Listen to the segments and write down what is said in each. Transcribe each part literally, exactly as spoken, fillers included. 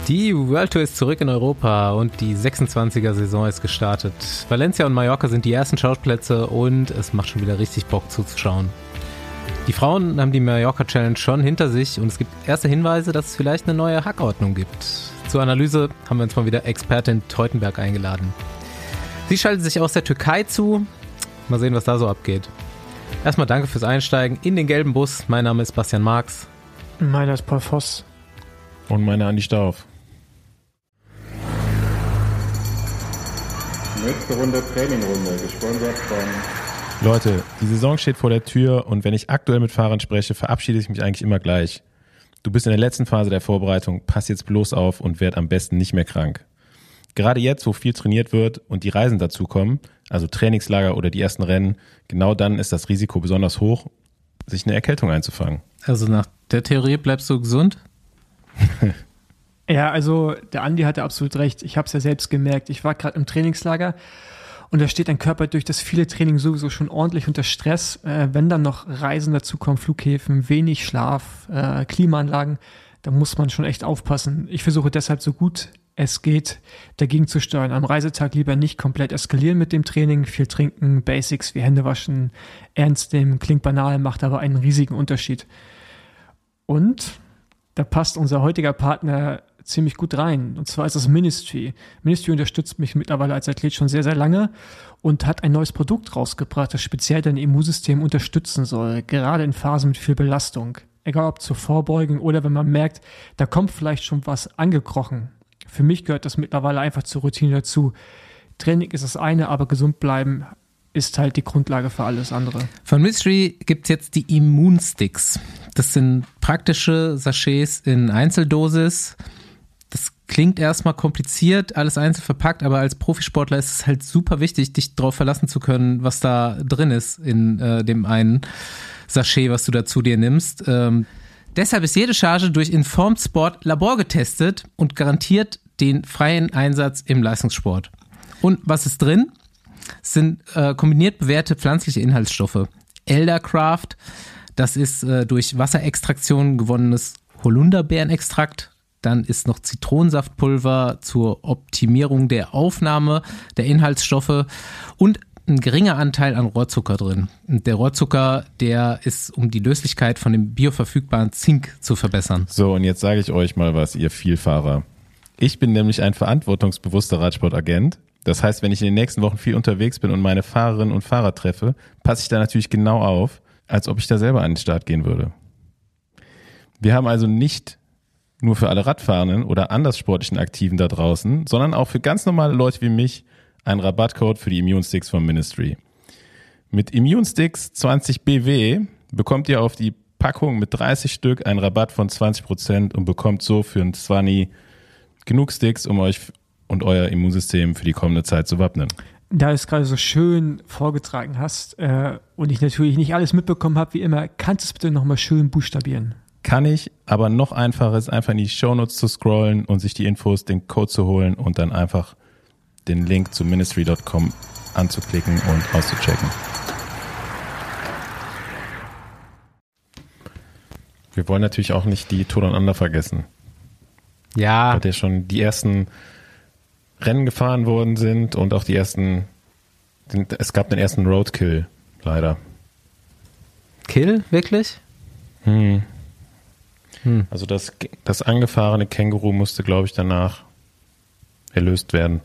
Die World Tour ist zurück in Europa und die sechsundzwanziger-Saison ist gestartet. Valencia und Mallorca sind die ersten Schauplätze und es macht schon wieder richtig Bock zuzuschauen. Die Frauen haben die Mallorca Challenge schon hinter sich und es gibt erste Hinweise, dass es vielleicht eine neue Hackordnung gibt. Zur Analyse haben wir uns mal wieder Expertin Teutenberg eingeladen. Sie schaltet sich aus der Türkei zu. Mal sehen, was da so abgeht. Erstmal danke fürs Einsteigen in den gelben Bus. Mein Name ist Bastian Marx. Meiner ist Paul Voss. Und meiner Andi Stauf. Nächste Runde Trainingrunde, gesponsert von... Leute, die Saison steht vor der Tür und wenn ich aktuell mit Fahrern spreche, verabschiede ich mich eigentlich immer gleich. Du bist in der letzten Phase der Vorbereitung, pass jetzt bloß auf und werd am besten nicht mehr krank. Gerade jetzt, wo viel trainiert wird und die Reisen dazukommen, also Trainingslager oder die ersten Rennen, genau dann ist das Risiko besonders hoch, sich eine Erkältung einzufangen. Also nach der Theorie bleibst du gesund? Ja, also der Andi hatte absolut recht. Ich habe es ja selbst gemerkt. Ich war gerade im Trainingslager und da steht dein Körper durch das viele Training sowieso schon ordentlich unter Stress. Äh, wenn dann noch Reisen dazukommen, Flughäfen, wenig Schlaf, äh, Klimaanlagen, da muss man schon echt aufpassen. Ich versuche deshalb so gut es geht, dagegen zu steuern. Am Reisetag lieber nicht komplett eskalieren mit dem Training, viel trinken, Basics wie Hände waschen, ernst nehmen, klingt banal, macht aber einen riesigen Unterschied. Und da passt unser heutiger Partner ziemlich gut rein. Und zwar ist das Ministry. Ministry unterstützt mich mittlerweile als Athlet schon sehr, sehr lange und hat ein neues Produkt rausgebracht, das speziell dein Immunsystem unterstützen soll, gerade in Phasen mit viel Belastung. Egal ob zur Vorbeugung oder wenn man merkt, da kommt vielleicht schon was angekrochen. Für mich gehört das mittlerweile einfach zur Routine dazu. Training ist das eine, aber gesund bleiben ist halt die Grundlage für alles andere. Von Ministry gibt es jetzt die Immunsticks. Das sind praktische Sachets in Einzeldosis. Das klingt erstmal kompliziert, alles einzeln verpackt, aber als Profisportler ist es halt super wichtig, dich darauf verlassen zu können, was da drin ist in äh, dem einen Sachet, was du da zu dir nimmst. Ähm, deshalb ist jede Charge durch Informed Sport Labor getestet und garantiert den freien Einsatz im Leistungssport. Und was ist drin? Es sind äh, kombiniert bewährte pflanzliche Inhaltsstoffe. Eldercraft, das ist äh, durch Wasserextraktion gewonnenes Holunderbeerenextrakt. Dann ist noch Zitronensaftpulver zur Optimierung der Aufnahme der Inhaltsstoffe und ein geringer Anteil an Rohrzucker drin. Und der Rohrzucker, der ist, um die Löslichkeit von dem bioverfügbaren Zink zu verbessern. So, und jetzt sage ich euch mal was, ihr Vielfahrer. Ich bin nämlich ein verantwortungsbewusster Radsportagent. Das heißt, wenn ich in den nächsten Wochen viel unterwegs bin und meine Fahrerinnen und Fahrer treffe, passe ich da natürlich genau auf, als ob ich da selber an den Start gehen würde. Wir haben also nicht nur für alle Radfahrenden oder anders sportlichen Aktiven da draußen, sondern auch für ganz normale Leute wie mich einen Rabattcode für die Immunsticks vom Ministry. Mit Immunsticks zwanzig B W bekommt ihr auf die Packung mit dreißig Stück einen Rabatt von zwanzig Prozent und bekommt so für ein zwanzig genug Sticks, um euch und euer Immunsystem für die kommende Zeit zu wappnen. Da du es gerade so schön vorgetragen hast äh, und ich natürlich nicht alles mitbekommen habe, wie immer, kannst du es bitte nochmal schön buchstabieren? Kann ich, aber noch einfacher ist einfach in die Shownotes zu scrollen und sich die Infos, den Code zu holen und dann einfach den Link zu ministry Punkt com anzuklicken und auszuchecken. Wir wollen natürlich auch nicht die Tour und Under vergessen. Ja. Weil ja schon die ersten Rennen gefahren worden sind und auch die ersten, es gab den ersten Roadkill, leider. Kill? Wirklich? Hm. Hm. Also das, das angefahrene Känguru musste, glaube ich, danach erlöst werden.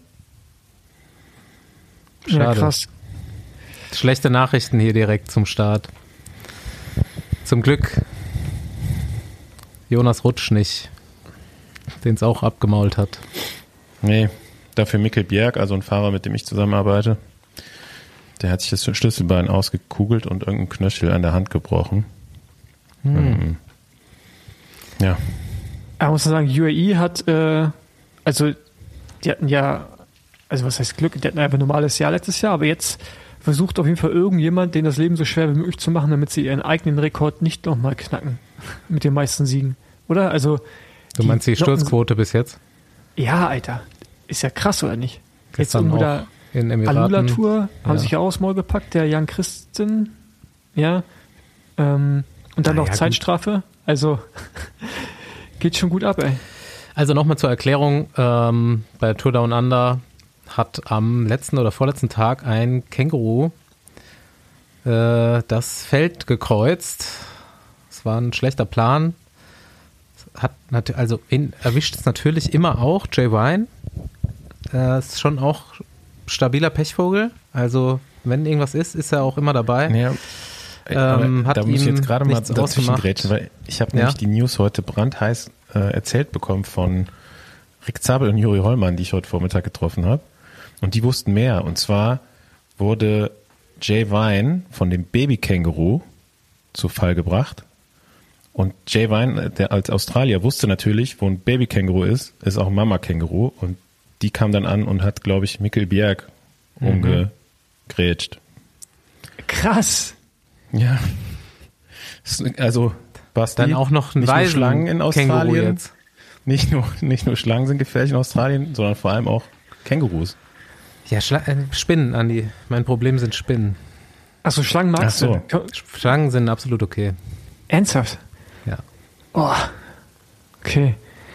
Schade. Ja, krass. Schlechte Nachrichten hier direkt zum Start. Zum Glück Jonas Rutsch nicht, den es auch abgemault hat. Nee, dafür Mikkel Bjerg, also ein Fahrer, mit dem ich zusammenarbeite. Der hat sich das Schlüsselbein ausgekugelt und irgendein Knöchel an der Hand gebrochen. Hm. Ähm, ja. Aber muss man sagen, U A E hat, äh, also die hatten ja, also was heißt Glück, die hatten einfach ein normales Jahr letztes Jahr, aber jetzt versucht auf jeden Fall irgendjemand, denen das Leben so schwer wie möglich zu machen, damit sie ihren eigenen Rekord nicht nochmal knacken mit den meisten Siegen. Oder? Also du meinst die, die Sturzquote bis jetzt? Ja, Alter. Ist ja krass, oder nicht? Jetzt Gestern irgendwo da in Emiraten. Alula-Tour haben ja. sich ja auch das Maul gepackt, der Jan Christen, ja, ähm, und dann Na noch ja, Zeitstrafe, also geht schon gut ab, ey. Also nochmal zur Erklärung, ähm, bei Tour Down Under hat am letzten oder vorletzten Tag ein Känguru äh, das Feld gekreuzt. Es war ein schlechter Plan. Hat nat- also in, erwischt es natürlich immer auch Jay Vine. Äh, ist schon auch stabiler Pechvogel. Also wenn irgendwas ist, ist er auch immer dabei. Ja. Ähm, hat da muss ich ihm jetzt gerade mal nichts dazwischen ausgemacht. grätschen, weil ich habe Ja. nämlich die News heute brandheiß äh, erzählt bekommen von Rick Zabel und Juri Hollmann, die ich heute Vormittag getroffen habe. Und die wussten mehr. Und zwar wurde Jay Vine von dem Babykänguru zu Fall gebracht. Und Jay Vine, der als Australier, wusste natürlich, wo ein Babykänguru ist, ist auch ein Mama-Känguru. Und die kam dann an und hat, glaube ich, Mikkel Bjerg umgegrätscht. Krass. Ja. Also, was Dann auch noch ein nicht nur Schlangen in Waisenkänguru Australien. jetzt. Nicht nur, nicht nur Schlangen sind gefährlich in Australien, sondern vor allem auch Kängurus. Ja, Schla- äh, Spinnen, Andi. Mein Problem sind Spinnen. Achso, Schlangen magst Ach so. du? Schlangen sind absolut okay. Ernsthaft? Ja. Oh. Okay.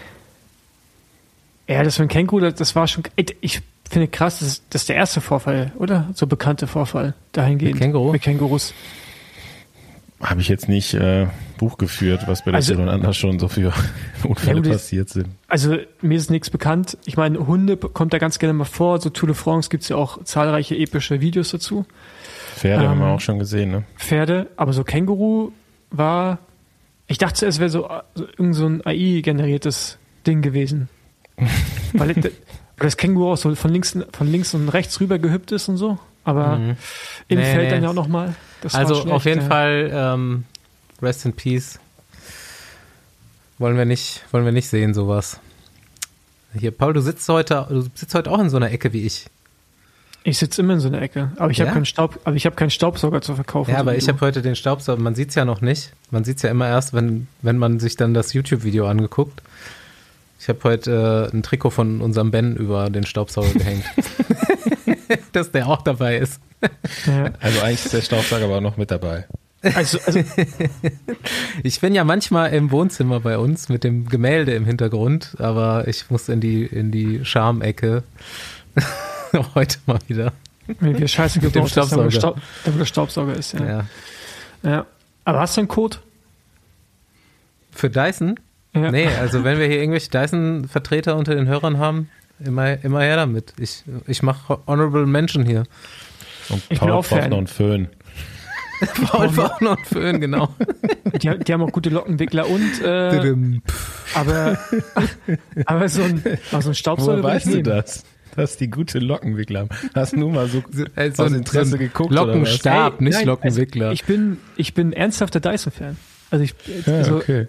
Ja, das mit dem Känguru, das, das war schon. Ich finde krass, das ist, das ist der erste Vorfall, oder? So bekannte Vorfall dahingehend. Mit Känguru? Mit Kängurus. Habe ich jetzt nicht äh, Buch geführt, was bei der Also- Tour Down Under schon so für Unfälle Ja, gut, passiert sind. Also mir ist nichts bekannt. Ich meine, Hunde kommt da ganz gerne mal vor. So Tour de France gibt es ja auch zahlreiche epische Videos dazu. Pferde haben wir Ähm, auch schon gesehen, ne? Pferde, aber so Känguru war. Ich dachte, es wäre so, so irgend so ein A I-generiertes Ding gewesen. weil, weil das Känguru auch so von links, von links und rechts rüber gehüpft ist und so. Aber Mhm. im Nee, Feld nee. dann ja auch nochmal. Also auf jeden ja. Fall ähm, Rest in Peace. Wollen wir nicht, wollen wir nicht sehen, sowas. Hier, Paul, du sitzt heute, du sitzt heute auch in so einer Ecke wie ich. Ich sitze immer in so einer Ecke. Aber ich Ja? habe keinen Staub, aber ich habe keinen Staubsauger zu verkaufen. Ja, so aber wie ich du. habe heute den Staubsauger, man sieht es ja noch nicht. Man sieht es ja immer erst, wenn, wenn man sich dann das YouTube-Video angeguckt. Ich habe heute äh, ein Trikot von unserem Ben über den Staubsauger gehängt. Dass der auch dabei ist. Ja. Also eigentlich ist der Staubsauger aber auch noch mit dabei. Also, also Ich bin ja manchmal im Wohnzimmer bei uns mit dem Gemälde im Hintergrund, aber ich muss in die, in die Schamecke. Heute mal wieder. wenn wir Scheiße Mit dem gebaut haben, da wo der Staubsauger. Staub- da wo der Staubsauger ist. Ja. Ja. Ja. Aber hast du einen Code? Für Dyson? Ja. Nee, also wenn wir hier irgendwelche Dyson-Vertreter unter den Hörern haben, immer, immer her damit. Ich, ich mache Honorable Mention hier. Und Ich bin Paul auch braucht Fan. noch einen Föhn. Paul braucht noch einen Föhn, genau. Die, die haben auch gute Lockenwickler und äh, aber, aber so ein, aber so ein Staubsauger Woher würde weißt ich du nehmen. das? Dass die gute Lockenwickler haben. Hast du nur mal so Äh, so aus ein- Interesse so ein geguckt oder was? Lockenstab, Ey, nicht nein, Lockenwickler. Also ich bin, ich bin ernsthafter Dyson-Fan. Also ich, Ja, also okay.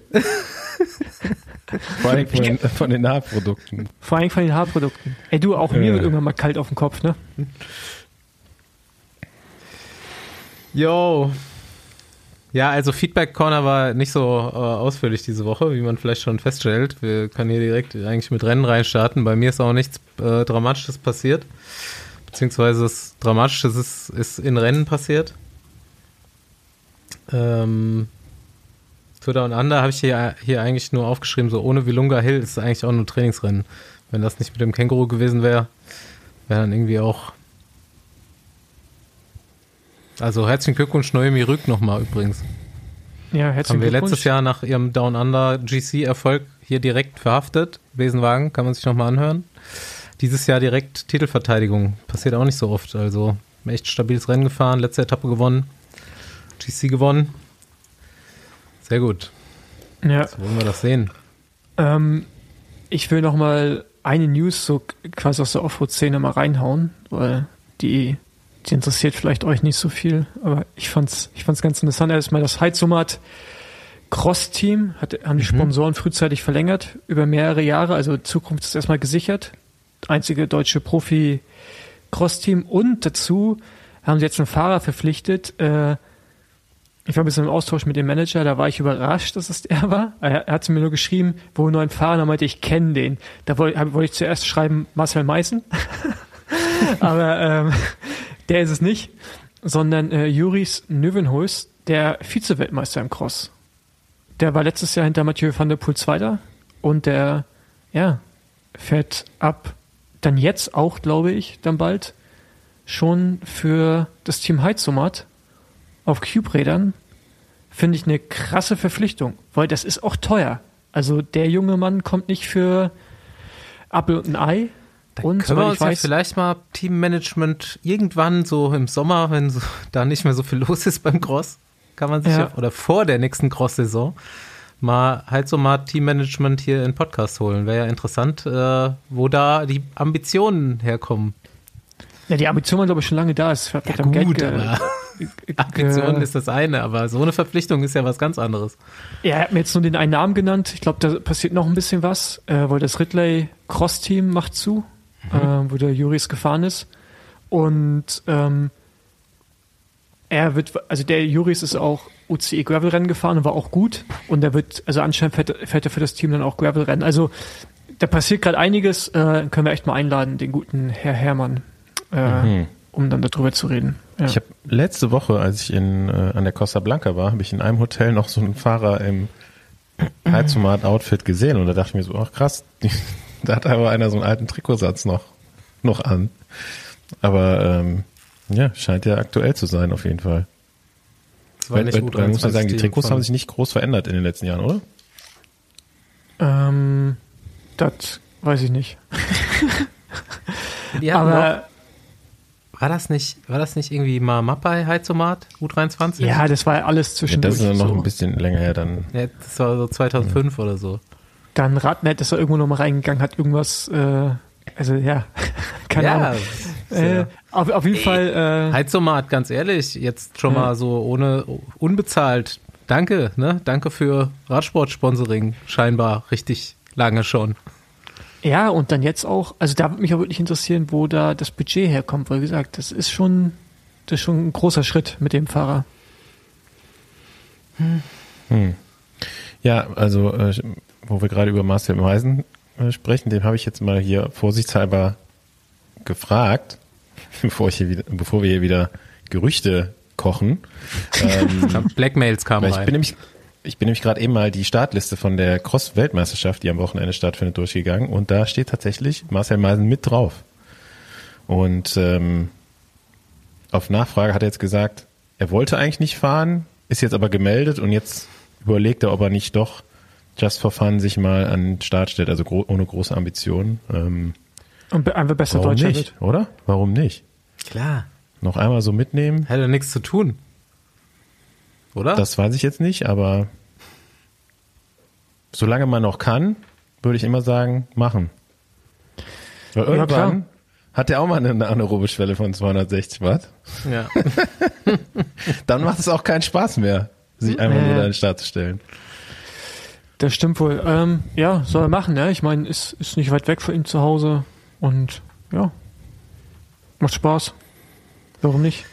Vor allem von den, von den Haarprodukten. vor allem von den Haarprodukten. Ey, du, auch mir Ja. wird irgendwann mal kalt auf den Kopf, ne? Yo. Ja, also Feedback Corner war nicht so äh, ausführlich diese Woche, wie man vielleicht schon feststellt. Wir können hier direkt eigentlich mit Rennen reinstarten. Bei mir ist auch nichts äh, Dramatisches passiert. Beziehungsweise das Dramatische ist, ist in Rennen passiert. Ähm, Tour Down Under habe ich hier, hier eigentlich nur aufgeschrieben, so ohne Wilunga Hill ist es eigentlich auch nur ein Trainingsrennen. Wenn das nicht mit dem Känguru gewesen wäre, wäre dann irgendwie auch. Also herzlichen Glückwunsch Noemi Rück nochmal übrigens. Ja, herzlichen Haben wir Glückwunsch. letztes Jahr nach ihrem Down Under G C-Erfolg hier direkt verhaftet. Besenwagen, kann man sich nochmal anhören. Dieses Jahr direkt Titelverteidigung. Passiert auch nicht so oft. Also echt stabiles Rennen gefahren, letzte Etappe gewonnen. G C gewonnen. Sehr gut. Ja, So wollen wir das sehen. ähm, ich will noch mal eine News so quasi aus der Offroad-Szene mal reinhauen, weil die, die interessiert vielleicht euch nicht so viel, aber ich fand's, ich fand's ganz interessant. Erstmal das Heizomat Cross-Team hat, haben die Sponsoren frühzeitig verlängert über mehrere Jahre, also Zukunft ist erstmal gesichert. Einzige deutsche Profi-Cross-Team und dazu haben sie jetzt einen Fahrer verpflichtet. Äh, ich war ein bisschen im Austausch mit dem Manager, da war ich überrascht, dass es der war. Er, er hat mir nur geschrieben, wo nur ein Fahrer, da meinte ich, kenne den. Da wollte wollt ich zuerst schreiben Marcel Meißen, aber ähm, der ist es nicht, sondern äh, Juris Nieuwenhuis, der Vize-Weltmeister im Cross. Der war letztes Jahr hinter Mathieu van der Poel Zweiter und der ja, fährt ab, dann jetzt auch, glaube ich, dann bald schon für das Team Heizomat auf Cube-Rädern. Finde ich eine krasse Verpflichtung, weil das ist auch teuer. Also der junge Mann kommt nicht für Apfel und ein Ei. Dann und können wir uns ich weiß, ja vielleicht mal Teammanagement irgendwann so im Sommer, wenn so, da nicht mehr so viel los ist beim Cross, kann man sich ja, Ja. oder vor der nächsten Cross-Saison mal halt so mal Teammanagement hier in den Podcast holen. Wäre ja interessant, äh, wo da die Ambitionen herkommen. ja, die Ambition war, glaube ich, schon lange da. Es wird am Geld ge- aber ge- Ambitionen ist das eine, aber so eine Verpflichtung ist ja was ganz anderes. Ja, er hat mir jetzt nur den einen Namen genannt. Ich glaube, da passiert noch ein bisschen was, äh, weil das Ridley Cross-Team macht zu, mhm. äh, wo der Juris gefahren ist. Und ähm, er wird, also der Juris ist auch U C E Gravel-Rennen gefahren und war auch gut. Und er wird, also anscheinend fährt, fährt er für das Team dann auch Gravel-Rennen. Also da passiert gerade einiges. Äh, können wir echt mal einladen, den guten Herr Herrmann, äh, Mhm. um dann darüber zu reden. Ja. Ich habe letzte Woche, als ich in, äh, an der Costa Blanca war, habe ich in einem Hotel noch so einen Fahrer im Heizomat-Outfit gesehen und da dachte ich mir so, ach krass, die, da hat aber einer so einen alten Trikotsatz noch, noch an. Aber ähm, ja, scheint ja aktuell zu sein auf jeden Fall. Das war Weil, nicht weil, gut, weil, muss man sagen, die Team Trikots von- haben sich nicht groß verändert in den letzten Jahren, oder? Ähm, das weiß ich nicht. Die hatten Aber noch, war das nicht, war das nicht irgendwie mal Mappai Heizomat U dreiundzwanzig? ja, das war alles Ja, zwischendurch. das ist ja noch so. ein bisschen länger her dann. Ja, das war so zweitausendfünf oder so. Dann Radnet ist da irgendwo noch mal reingegangen, hat irgendwas, äh, also ja, keine ja, Ahnung. Äh, auf, auf jeden Fall, äh, Heizomat, ganz ehrlich, jetzt schon Ja. mal so ohne, unbezahlt. Danke, ne? Danke für Radsport-Sponsoring, scheinbar richtig lange schon. ja, und dann jetzt auch, also da würde mich auch wirklich interessieren, wo da das Budget herkommt, weil wie gesagt, das ist schon, das ist schon ein großer Schritt mit dem Fahrer. Hm. Ja, also äh, wo wir gerade über Marcel Meisen äh, sprechen, den habe ich jetzt mal hier vorsichtshalber gefragt, bevor ich hier wieder, bevor wir hier wieder Gerüchte kochen. Ähm, Blackmails kamen weil ich rein. bin nämlich, ich bin nämlich gerade eben mal die Startliste von der Cross-Weltmeisterschaft, die am Wochenende stattfindet, durchgegangen und da steht tatsächlich Marcel Meisen mit drauf. Und ähm, auf Nachfrage hat er jetzt gesagt, er wollte eigentlich nicht fahren, ist jetzt aber gemeldet und jetzt überlegt er, ob er nicht doch just for fun sich mal an den Start stellt, also gro- ohne große Ambitionen. Ähm, Und be- einfach besser warum Deutscher nicht, wird. oder? Warum nicht? Klar, Noch einmal so mitnehmen? hätte nichts zu tun. Oder? Das weiß ich jetzt nicht, aber solange man noch kann, würde ich immer sagen, machen. Weil Ja, irgendwann klar. hat er auch mal eine anaerobe Schwelle von zweihundertsechzig Watt. ja. Dann macht es auch keinen Spaß mehr, sich einfach nur Ja. da an den Start zu stellen. Das stimmt wohl. Ähm, ja, soll er machen, ne? Ich meine, ist, ist nicht weit weg von ihm zu Hause und ja, macht Spaß. Warum nicht?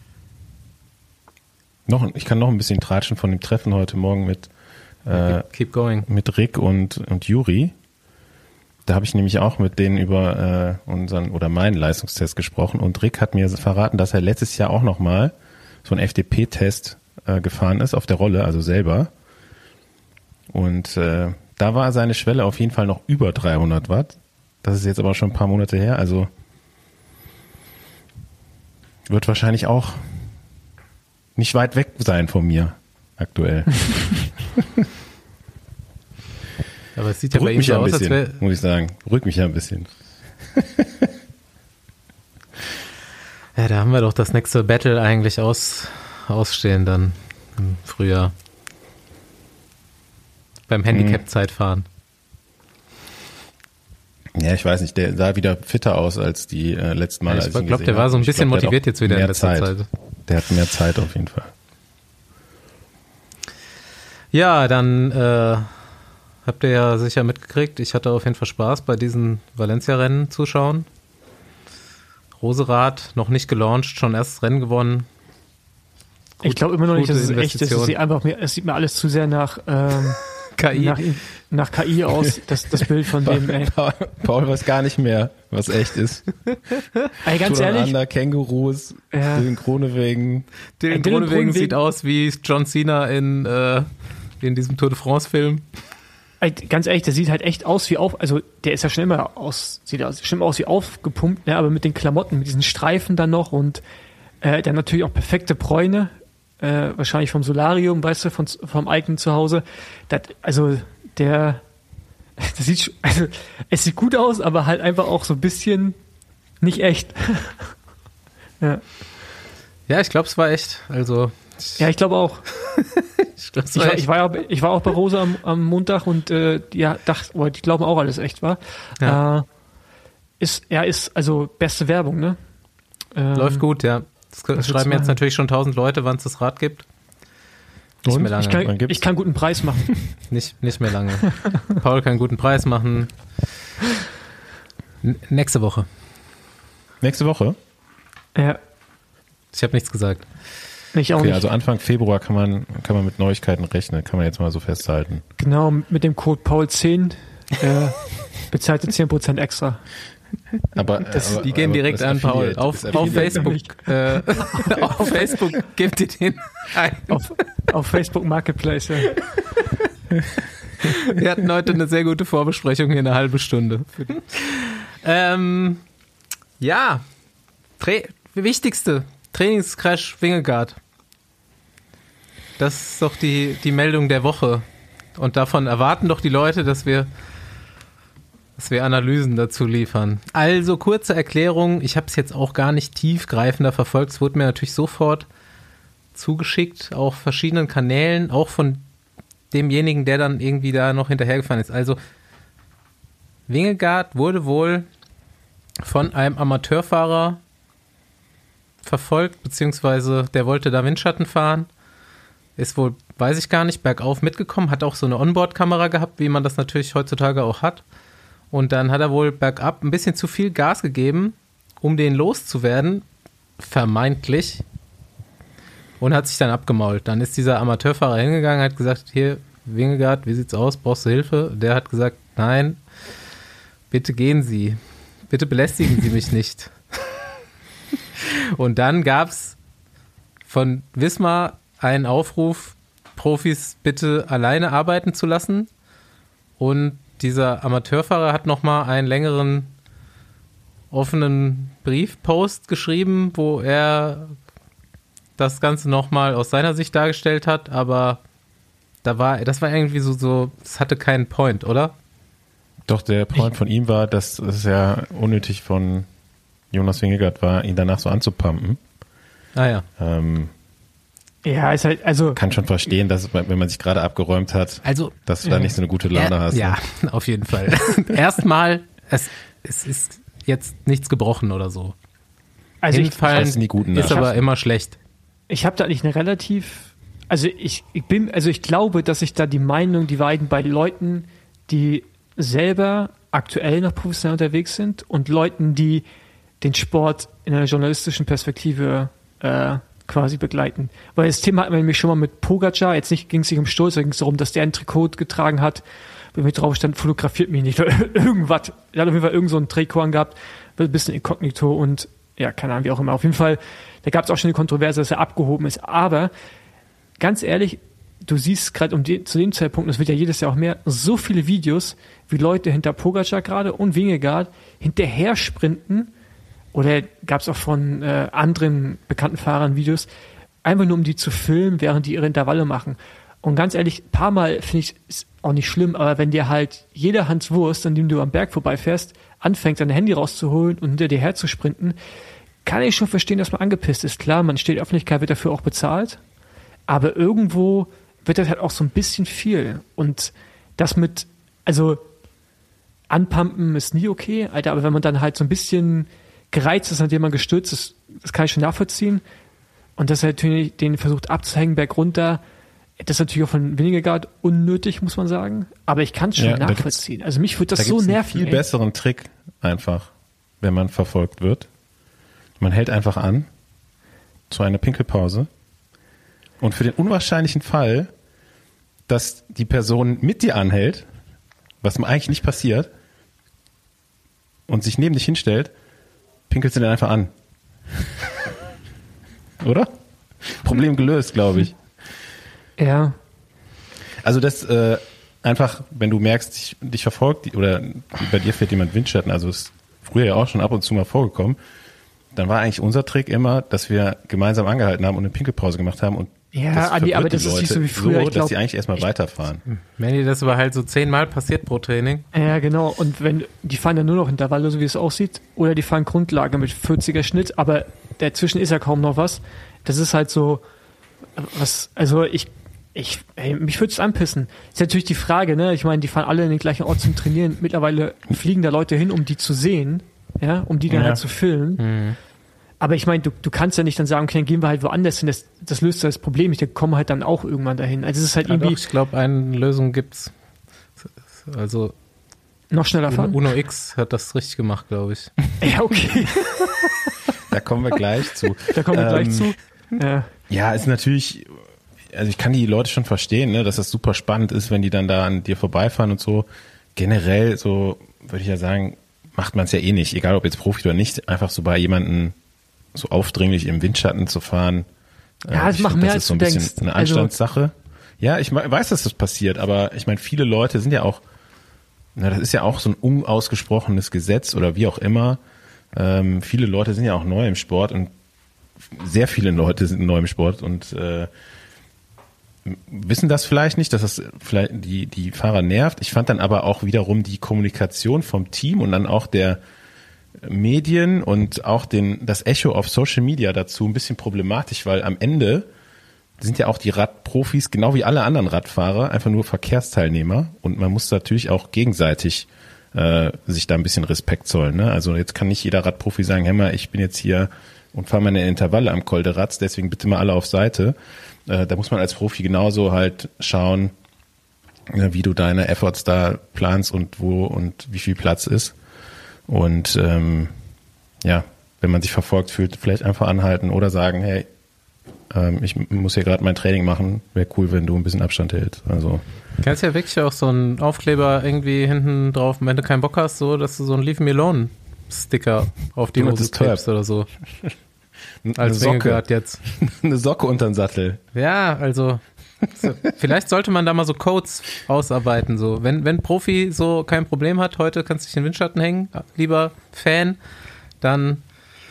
Noch, ich kann noch ein bisschen tratschen von dem Treffen heute Morgen mit, äh, Keep going. mit Rick und, und Juri. Da habe ich nämlich auch mit denen über äh, unseren oder meinen Leistungstest gesprochen und Rick hat mir verraten, dass er letztes Jahr auch nochmal so einen F D P-Test äh, gefahren ist auf der Rolle, also selber. Und äh, da war seine Schwelle auf jeden Fall noch über dreihundert Watt. Das ist jetzt aber schon ein paar Monate her, also wird wahrscheinlich auch nicht weit weg sein von mir aktuell. Aber es sieht ja bei Beruhigt ihm mich so ja ein aus, als bisschen, wäre. muss ich sagen. Beruhigt mich ja ein bisschen. Ja, da haben wir doch das nächste Battle eigentlich aus, ausstehen dann im Frühjahr. Beim Handicap-Zeitfahren. Ja, ich weiß nicht, der sah wieder fitter aus als die äh, letzten Mal. Ja, ich als ihn glaub, gesehen der war habe. so ein Ich bisschen glaub, der hat motiviert auch jetzt wieder in mehr letzter Zeit. Der hat mehr Zeit auf jeden Fall. Ja, dann äh, habt ihr ja sicher mitgekriegt, ich hatte auf jeden Fall Spaß bei diesen Valencia-Rennen zuschauen. Roserath noch nicht gelauncht, schon erst Rennen gewonnen. Ich glaube immer noch nicht, gute dass es echt ist. Es Investition. sieht, einfach, mir- es sieht mir alles zu sehr nach, ähm, K I. nach, nach K I aus, das, das Bild von dem, ey. Paul, Paul weiß gar nicht mehr, was echt ist. Ey, ganz ehrlich, Under, Kängurus, Ja. den Kronewegen. Dylan Ey, Dylan Groenewegen Groenewegen- sieht aus wie John Cena in, äh, in diesem Tour de France-Film. Ganz ehrlich, der sieht halt echt aus wie auf, also der ist ja schon immer aus, sieht aus, schon immer aus wie aufgepumpt, ne? Aber mit den Klamotten, mit diesen Streifen dann noch und äh, dann natürlich auch perfekte Bräune, äh, wahrscheinlich vom Solarium, weißt du, von, vom eigenen Zuhause. Das, also der, das sieht, also es sieht gut aus, aber halt einfach auch so ein bisschen nicht echt. Ja. Ja, ich glaube, es war echt. Also. Ja, ich glaube auch. ich, glaub, ich, war, ich, war, ich war auch bei Rosa am, am Montag und äh, die dachte, oder die glauben auch alles echt war. Ja. Äh, ist, ja, ist also beste Werbung, ne? Ähm, Läuft gut, ja. Das schreiben jetzt natürlich schon tausend Leute, wann es das Rad gibt. Nicht und? mehr lange. Ich kann, ich kann guten Preis machen. nicht, nicht mehr lange. Paul kann guten Preis machen. N- nächste Woche. Nächste Woche? Ja. Ich habe nichts gesagt. Ich auch okay, nicht. also Anfang Februar kann man, kann man mit Neuigkeiten rechnen, kann man jetzt mal so festhalten. Genau, mit dem Code Paul zehn äh, bezahlt ihr zehn Prozent extra. Aber, das, aber die gehen aber direkt an Paul. Auf, auf Facebook. Äh, auf Facebook gebt ihr den ein. Auf, auf Facebook Marketplace, ja. Wir hatten heute eine sehr gute Vorbesprechung hier, eine halbe Stunde. ähm, ja, Tra- wichtigste Trainingscrash Wingegaard. Das ist doch die, die Meldung der Woche. Und davon erwarten doch die Leute, dass wir, dass wir Analysen dazu liefern. Also kurze Erklärung, ich habe es jetzt auch gar nicht tiefgreifender verfolgt. Es wurde mir natürlich sofort zugeschickt, auf verschiedenen Kanälen, auch von demjenigen, der dann irgendwie da noch hinterhergefahren ist. Also Wingegaard wurde wohl von einem Amateurfahrer verfolgt, beziehungsweise der wollte da Windschatten fahren, ist wohl, weiß ich gar nicht, bergauf mitgekommen, hat auch so eine Onboard-Kamera gehabt, wie man das natürlich heutzutage auch hat, und dann hat er wohl bergab ein bisschen zu viel Gas gegeben, um den loszuwerden, vermeintlich, und hat sich dann abgemault. Dann ist dieser Amateurfahrer hingegangen, hat gesagt, hier, Wingegaard, wie sieht's aus, brauchst du Hilfe? Der hat gesagt, nein, bitte gehen Sie, bitte belästigen Sie mich nicht. Und dann gab es von Wismar einen Aufruf, Profis bitte alleine arbeiten zu lassen. Und dieser Amateurfahrer hat nochmal einen längeren offenen Briefpost geschrieben, wo er das Ganze nochmal aus seiner Sicht dargestellt hat. Aber da war, das war irgendwie so, so, es hatte keinen Point, oder? Doch, der Point von ihm war, dass es ja unnötig von Jonas Wingegaard war, ihn danach so anzupumpen. Ah ja. Ähm, ja, ist halt, also. Kann schon verstehen, dass wenn man sich gerade abgeräumt hat, also, dass du da nicht so eine gute Laune ja, hast. Ja, ne? auf jeden Fall. Erstmal, es, es ist jetzt nichts gebrochen oder so. Also Hinfallen ich, ich die guten ist nach. aber immer schlecht. Ich habe da nicht eine relativ, also ich, ich bin, also ich glaube, dass sich da die Meinung dividen bei Leuten, die selber aktuell noch professionell unterwegs sind und Leuten, die den Sport in einer journalistischen Perspektive äh, quasi begleiten. Weil das Thema hatten wir nämlich schon mal mit Pogacar, jetzt nicht ging es nicht um Sturz, da ging es darum, dass der ein Trikot getragen hat, wo mit drauf stand, fotografiert mich nicht, irgendwas. Er hat auf jeden Fall irgend so ein Trikot angehabt, ein bisschen inkognito und ja, keine Ahnung, wie auch immer. Auf jeden Fall, da gab es auch schon eine Kontroverse, dass er abgehoben ist. Aber ganz ehrlich, du siehst gerade um die, zu dem Zeitpunkt, das wird ja jedes Jahr auch mehr, so viele Videos, wie Leute hinter Pogacar gerade und Wingegaard hinterher sprinten, oder gab es auch von äh, anderen bekannten Fahrern Videos, einfach nur um die zu filmen, während die ihre Intervalle machen. Und ganz ehrlich, ein paar Mal finde ich es auch nicht schlimm, aber wenn dir halt jeder Hans Wurst, an dem du am Berg vorbeifährst, anfängt, dein Handy rauszuholen und hinter dir her zu sprinten, kann ich schon verstehen, dass man angepisst ist. Klar, man steht in der Öffentlichkeit, wird dafür auch bezahlt, aber irgendwo wird das halt auch so ein bisschen viel. Und das mit, also anpumpen ist nie okay, Alter, aber wenn man dann halt so ein bisschen gereizt ist, an dem man gestürzt ist, das kann ich schon nachvollziehen. Und dass er natürlich den versucht abzuhängen, bergunter, das ist natürlich auch von Wingegaard unnötig, muss man sagen. Aber ich kann es schon Ja, da nachvollziehen. Also mich würde das da so gibt's nerven. einen viel ey. besseren Trick einfach, wenn man verfolgt wird. Man hält einfach an zu einer Pinkelpause und für den unwahrscheinlichen Fall, dass die Person mit dir anhält, was eigentlich nicht passiert, und sich neben dich hinstellt, pinkelst du den einfach an. Oder? Problem gelöst, glaube ich. Ja. Also das äh, einfach, wenn du merkst, dich, dich verfolgt oder bei dir fährt jemand Windschatten, also ist früher ja auch schon ab und zu mal vorgekommen, dann war eigentlich unser Trick immer, dass wir gemeinsam angehalten haben und eine Pinkelpause gemacht haben und Ja, das Andi, aber das Leute ist nicht so wie früher. so, ich glaub, dass die eigentlich erstmal weiterfahren. Manny, das war halt so zehnmal passiert pro Training. Ja, genau. Und wenn die fahren ja nur noch Intervalle, so wie es aussieht, oder die fahren Grundlage mit vierziger Schnitt, aber dazwischen ist ja kaum noch was. Das ist halt so, was, also ich, ich, ey, mich würde es anpissen. Ist natürlich die Frage, ne? Ich meine, die fahren alle in den gleichen Ort zum Trainieren. Mittlerweile fliegen da Leute hin, um die zu sehen, ja, um die dann Ja. halt zu filmen. Mhm. Aber ich meine, du, du kannst ja nicht dann sagen, okay, dann gehen wir halt woanders hin. Das, das löst das Problem nicht. Die kommen halt dann auch irgendwann dahin. Also es ist halt Ja, irgendwie doch, ich glaube, eine Lösung gibt's. Also noch schneller fahren. Uno X hat das richtig gemacht, glaube ich. Ja, okay. Da kommen wir gleich zu. Da kommen wir Ähm, gleich zu. Ja. Ja, ist natürlich, also ich kann die Leute schon verstehen, ne, dass das super spannend ist, wenn die dann da an dir vorbeifahren und so. Generell, so würde ich ja sagen, macht man es ja eh nicht, egal ob jetzt Profi oder nicht, einfach so bei jemandem so aufdringlich im Windschatten zu fahren. Ja, Äh, es ich macht find, mehr, das als ist so ein du bisschen denkst. eine Also- Anstandssache. Ja, ich me- weiß, dass das passiert, aber ich meine, viele Leute sind ja auch, na, das ist ja auch so ein unausgesprochenes Gesetz oder wie auch immer. Ähm, viele Leute sind ja auch neu im Sport und sehr viele Leute sind neu im Sport und äh, wissen das vielleicht nicht, dass das vielleicht die, die Fahrer nervt. Ich fand dann aber auch wiederum die Kommunikation vom Team und dann auch der Medien und auch den, das Echo auf Social Media dazu ein bisschen problematisch, weil am Ende sind ja auch die Radprofis, genau wie alle anderen Radfahrer, einfach nur Verkehrsteilnehmer und man muss natürlich auch gegenseitig äh, sich da ein bisschen Respekt zollen. Ne? Also jetzt kann nicht jeder Radprofi sagen, hör mal, ich bin jetzt hier und fahre meine Intervalle am Col de Rats, deswegen bitte mal alle auf Seite. Äh, da muss man als Profi genauso halt schauen, äh, wie du deine Efforts da planst und wo und wie viel Platz ist. Und ähm, ja, wenn man sich verfolgt fühlt, vielleicht einfach anhalten oder sagen, hey, ähm, ich muss hier gerade mein Training machen, wäre cool, wenn du ein bisschen Abstand hältst. Also Du kannst ja wirklich auch so einen Aufkleber irgendwie hinten drauf, wenn du keinen Bock hast, so, dass du so einen Leave Me Alone Sticker auf die Du Hose meinst das klebst oder so. Als Socke. Winkelgard jetzt. eine Socke unter den Sattel. Ja, also so, vielleicht sollte man da mal so Codes ausarbeiten. So. Wenn, wenn Profi so kein Problem hat, heute kannst du dich in den Windschatten hängen, lieber Fan, dann,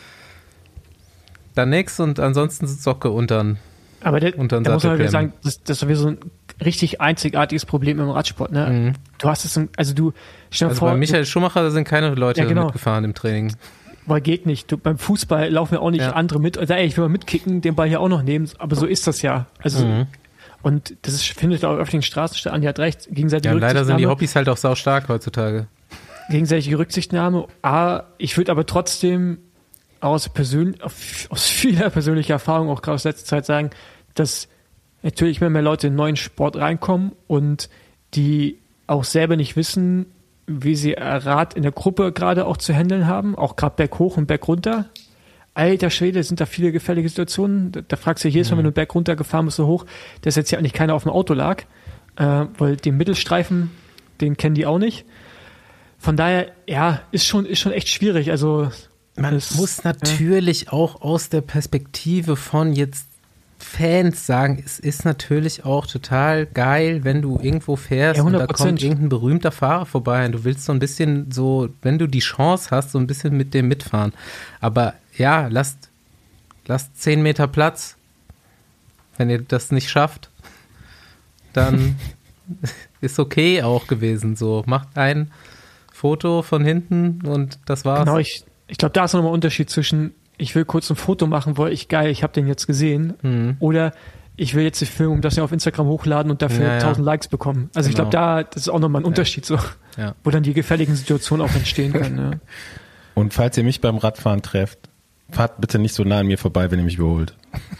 dann nix und ansonsten Socke untern. Aber der, Unter den da muss man Sattel halt sagen, klemmen. das, das ist sowieso ein richtig einzigartiges Problem im Radsport. Ne? Mhm. Du hast es, also du, stell dir Also vor, bei Michael Schumacher da sind keine Leute Ja, genau. mitgefahren im Training. weil geht nicht. Du, beim Fußball laufen ja auch nicht Ja. andere mit. Also, ey, ich will mal mitkicken, den Ball hier auch noch nehmen. Aber so ist das ja. Also Mhm. und das ist, findet auch auf öffentlichen Straßen statt. Andi hat recht. Gegenseitige Ja, leider sind die Rücksichtnahme. Hobbys halt auch sau stark heutzutage. gegenseitige Rücksichtnahme. A, ich würde aber trotzdem aus, persön aus vieler persönlicher Erfahrung, auch gerade aus letzter Zeit sagen, dass natürlich immer mehr Leute in den neuen Sport reinkommen und die auch selber nicht wissen, wie sie Rad in der Gruppe gerade auch zu handeln haben, auch gerade berg hoch und berg runter. Alter Schwede, sind da viele gefährliche Situationen. Da, da fragst du jedes Mal, wenn du berg runter gefahren bist, so hoch, dass jetzt ja eigentlich keiner auf dem Auto lag, äh, weil den Mittelstreifen, den kennen die auch nicht. Von daher, ja, ist schon, ist schon echt schwierig. Also Man es- muss natürlich auch aus der Perspektive von jetzt Fans sagen, es ist natürlich auch total geil, wenn du irgendwo fährst Ja, und da hundert Prozent. kommt irgendein berühmter Fahrer vorbei und du willst so ein bisschen so, wenn du die Chance hast, so ein bisschen mit dem mitfahren. Aber ja, lasst, lasst zehn Meter Platz. Wenn ihr das nicht schafft, dann ist okay auch gewesen. So, macht ein Foto von hinten und das war's. Genau, ich, ich glaube, da ist nochmal ein Unterschied zwischen, ich will kurz ein Foto machen, weil ich geil, ich habe den jetzt gesehen, Mhm. oder ich will jetzt den Film, um das ja auf Instagram hochladen und dafür Ja, ja. tausend Likes bekommen. Also ich Genau. glaube, da, das ist auch nochmal ein Unterschied, so, Ja. wo dann die gefährlichen Situationen auch entstehen können. Ne? Und falls ihr mich beim Radfahren trefft, fahrt bitte nicht so nah an mir vorbei, wenn ihr mich überholt.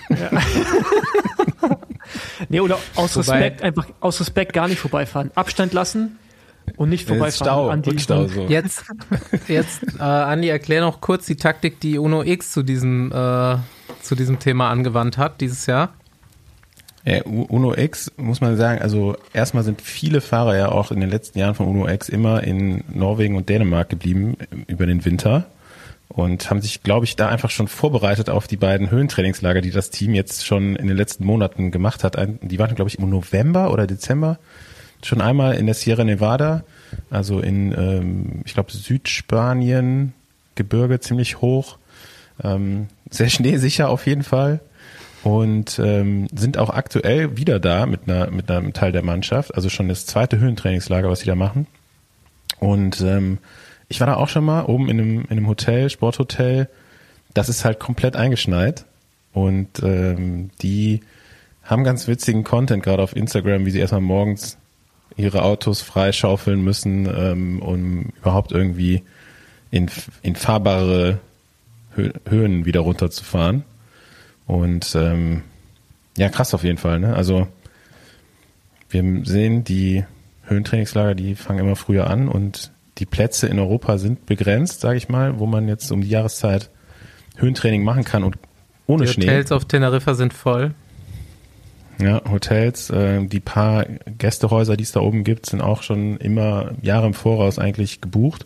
Nee, oder aus Wobei- Respekt, einfach aus Respekt gar nicht vorbeifahren. Abstand lassen und nicht Ist vorbeifahren. Stau, an die, Rückstau so. Jetzt, jetzt äh, Andi, erklär noch kurz die Taktik, die Uno X zu diesem, äh, zu diesem Thema angewandt hat dieses Jahr. Ja, U- Uno X, muss man sagen, also erstmal sind viele Fahrer ja auch in den letzten Jahren von Uno X immer in Norwegen und Dänemark geblieben über den Winter und haben sich, glaube ich, da einfach schon vorbereitet auf die beiden Höhentrainingslager, die das Team jetzt schon in den letzten Monaten gemacht hat. Ein- Die waren, glaube ich, im November oder Dezember schon einmal in der Sierra Nevada, also in, ähm, ich glaube, Südspanien, Gebirge ziemlich hoch, ähm, sehr schneesicher auf jeden Fall und ähm, sind auch aktuell wieder da mit einer mit einem Teil der Mannschaft, also schon das zweite Höhentrainingslager, was sie da machen. Und ähm, ich war da auch schon mal oben in einem, in einem Hotel, Sporthotel, das ist halt komplett eingeschneit und ähm, die haben ganz witzigen Content, gerade auf Instagram, wie sie erstmal morgens ihre Autos freischaufeln müssen, ähm, um überhaupt irgendwie in, in fahrbare Hö- Höhen wieder runterzufahren. Und ähm, ja, krass auf jeden Fall. Ne? Also wir sehen, die Höhentrainingslager, die fangen immer früher an und die Plätze in Europa sind begrenzt, sage ich mal, wo man jetzt um die Jahreszeit Höhentraining machen kann und ohne die Schnee. Die Hotels auf Teneriffa sind voll. Ja, Hotels, äh, die paar Gästehäuser, die es da oben gibt, sind auch schon immer Jahre im Voraus eigentlich gebucht.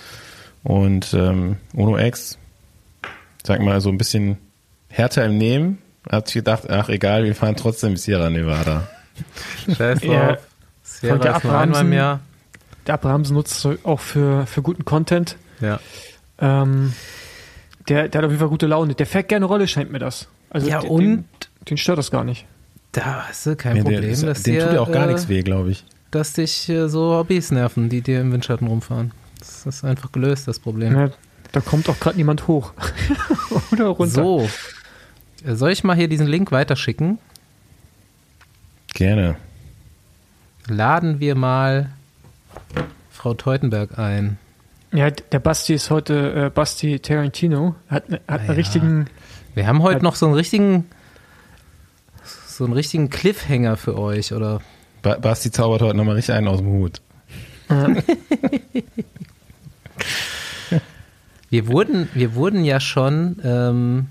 Und ähm, UNO-X, sag mal, so ein bisschen härter im Nehmen, hat sich gedacht, ach egal, wir fahren trotzdem Sierra Nevada. Scheiß drauf. Ja. Sierra der ist nur einmal im Jahr. Der Abrahamsen nutzt es auch für, für guten Content. Ja. Ähm, der, der hat auf jeden Fall gute Laune. Der fährt gerne Rolle, scheint mir das. Also Ja, den, und Den, den stört das gar nicht. da hast du kein Ja, Problem, der, ist, dass dem dir, tut ja auch gar äh, nichts weh, glaube ich. dass dich äh, so Hobbys nerven, die dir im Windschatten rumfahren. Das ist einfach gelöst, das Problem. Ja, da kommt auch gerade niemand hoch. Oder runter. So, Äh, soll ich mal hier diesen Link weiterschicken? Gerne. Laden wir mal Frau Teutenberg ein. Ja, der Basti ist heute, äh, Basti Tarantino, hat, ne- hat einen Ja. richtigen, Wir haben heute Hat- noch so einen richtigen so einen richtigen Cliffhanger für euch, oder? Ba- Basti zaubert heute nochmal richtig einen aus dem Hut. Wir wurden, wir wurden ja schon, ähm,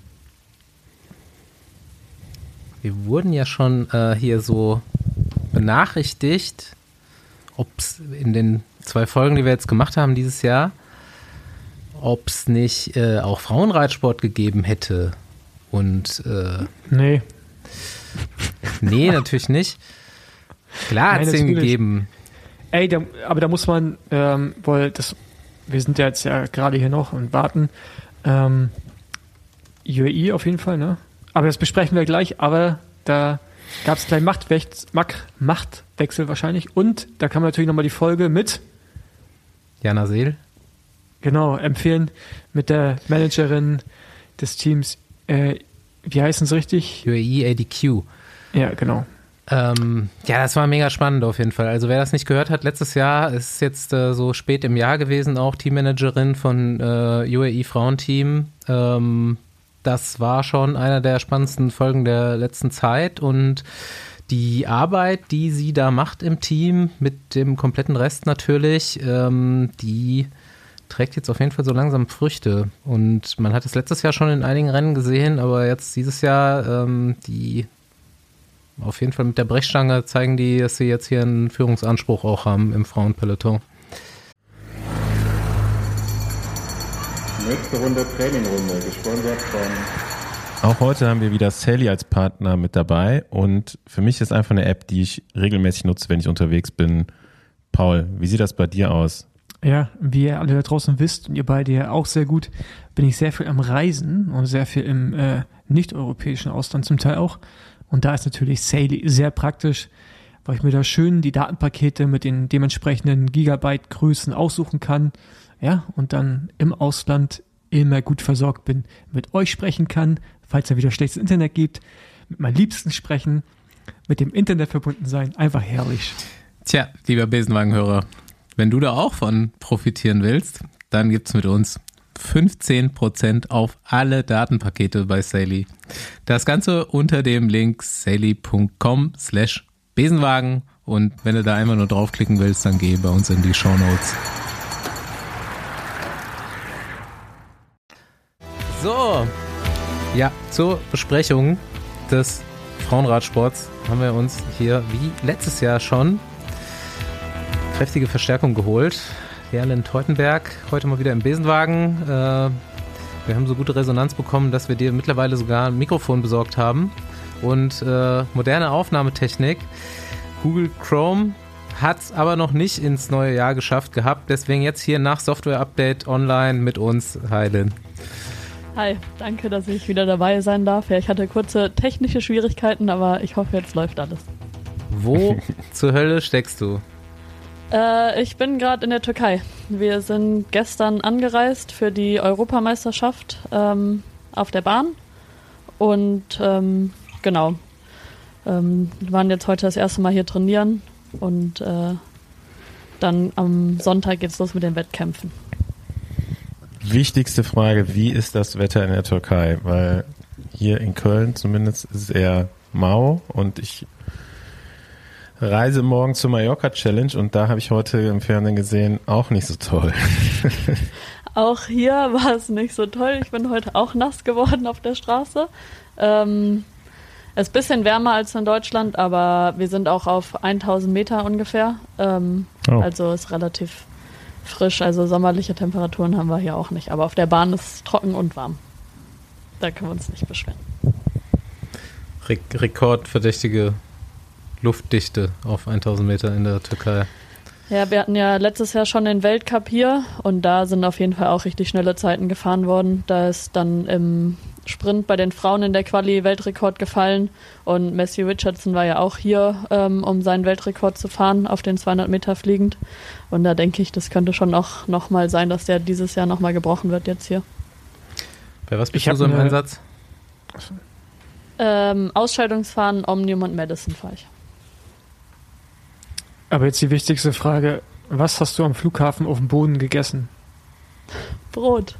wir wurden ja schon äh, hier so benachrichtigt, ob es in den zwei Folgen, die wir jetzt gemacht haben dieses Jahr, ob es nicht äh, auch Frauenreitsport gegeben hätte. Und äh, nee, nee, natürlich nicht. Klar hat es Nein, den natürlich. gegeben. ey, da, aber da muss man, ähm, weil das, wir sind ja jetzt ja gerade hier noch und warten, ähm, U A E auf jeden Fall, ne? Aber das besprechen wir gleich, aber da gab es gleich Machtwech- Macht- Machtwechsel wahrscheinlich und da kann man natürlich nochmal die Folge mit, Jana Seel. genau, empfehlen, mit der Managerin des Teams, äh, wie heißen sie richtig? U A E A D Q. Ja, genau. Ähm, ja, das war mega spannend auf jeden Fall. Also wer das nicht gehört hat, letztes Jahr ist jetzt äh, so spät im Jahr gewesen, auch Teammanagerin von äh, U A E Frauenteam. Ähm, das war schon einer der spannendsten Folgen der letzten Zeit und die Arbeit, die sie da macht im Team, mit dem kompletten Rest natürlich, ähm, die trägt jetzt auf jeden Fall so langsam Früchte. Und man hat es letztes Jahr schon in einigen Rennen gesehen, aber jetzt dieses Jahr, ähm, die auf jeden Fall mit der Brechstange zeigen die, dass sie jetzt hier einen Führungsanspruch auch haben im Frauenpeloton. Nächste Runde Trainingrunde, gesponsert von Auch heute haben wir wieder Sally als Partner mit dabei und für mich ist einfach eine App, die ich regelmäßig nutze, wenn ich unterwegs bin. Paul, wie sieht das bei dir aus? Ja, wie ihr alle da draußen wisst und ihr beide ja auch sehr gut, bin ich sehr viel am Reisen und sehr viel im äh, nicht-europäischen Ausland zum Teil auch. Und da ist natürlich Sally sehr praktisch, weil ich mir da schön die Datenpakete mit den dementsprechenden Gigabyte-Größen aussuchen kann. Ja, und dann im Ausland immer gut versorgt bin, mit euch sprechen kann, falls es wieder schlechtes Internet gibt, mit meinen Liebsten sprechen, mit dem Internet verbunden sein. Einfach herrlich. Tja, lieber Besenwagenhörer, wenn du da auch von profitieren willst, dann gibt's mit uns fünfzehn Prozent auf alle Datenpakete bei Sally. Das Ganze unter dem Link sally.com slash Besenwagen und wenn du da einfach nur draufklicken willst, dann geh bei uns in die Shownotes. So, ja, zur Besprechung des Frauenradsports haben wir uns hier wie letztes Jahr schon kräftige Verstärkung geholt. Gerlin Teutenberg, heute mal wieder im Besenwagen. Äh, wir haben so gute Resonanz bekommen, dass wir dir mittlerweile sogar ein Mikrofon besorgt haben und äh, moderne Aufnahmetechnik. Google Chrome hat es aber noch nicht ins neue Jahr geschafft gehabt. Deswegen jetzt hier nach Software-Update online mit uns. Hi, Lynn. Hi, danke, dass ich wieder dabei sein darf. Ja, ich hatte kurze technische Schwierigkeiten, aber ich hoffe, jetzt läuft alles. Wo zur Hölle steckst du? Äh, ich bin gerade in der Türkei. Wir sind gestern angereist für die Europameisterschaft ähm, auf der Bahn. Und ähm, genau, ähm, wir waren jetzt heute das erste Mal hier trainieren. Und äh, dann am Sonntag geht's los mit den Wettkämpfen. Wichtigste Frage, wie ist das Wetter in der Türkei? Weil hier in Köln zumindest ist es eher mau und ich reise morgen zur Mallorca Challenge und da habe ich heute im Fernsehen gesehen, auch nicht so toll. Auch hier war es nicht so toll. Ich bin heute auch nass geworden auf der Straße. Ähm, es ist ein bisschen wärmer als in Deutschland, aber wir sind auch auf tausend Meter ungefähr. Ähm, oh. Also ist relativ frisch, also sommerliche Temperaturen haben wir hier auch nicht. Aber auf der Bahn ist es trocken und warm. Da können wir uns nicht beschweren. Re- rekordverdächtige Luftdichte auf tausend Meter in der Türkei. Ja, wir hatten ja letztes Jahr schon den Weltcup hier und da sind auf jeden Fall auch richtig schnelle Zeiten gefahren worden. Da ist dann im Sprint bei den Frauen in der Quali Weltrekord gefallen und Matthew Richardson war ja auch hier, ähm, um seinen Weltrekord zu fahren, auf den zweihundert Meter fliegend. Und da denke ich, das könnte schon auch noch mal sein, dass der dieses Jahr noch mal gebrochen wird jetzt hier. Bei was bist ich du so im eine... Einsatz? Ähm, Ausscheidungsfahren, Omnium und Madison fahre ich. Aber jetzt die wichtigste Frage, was hast du am Flughafen auf dem Boden gegessen? Brot.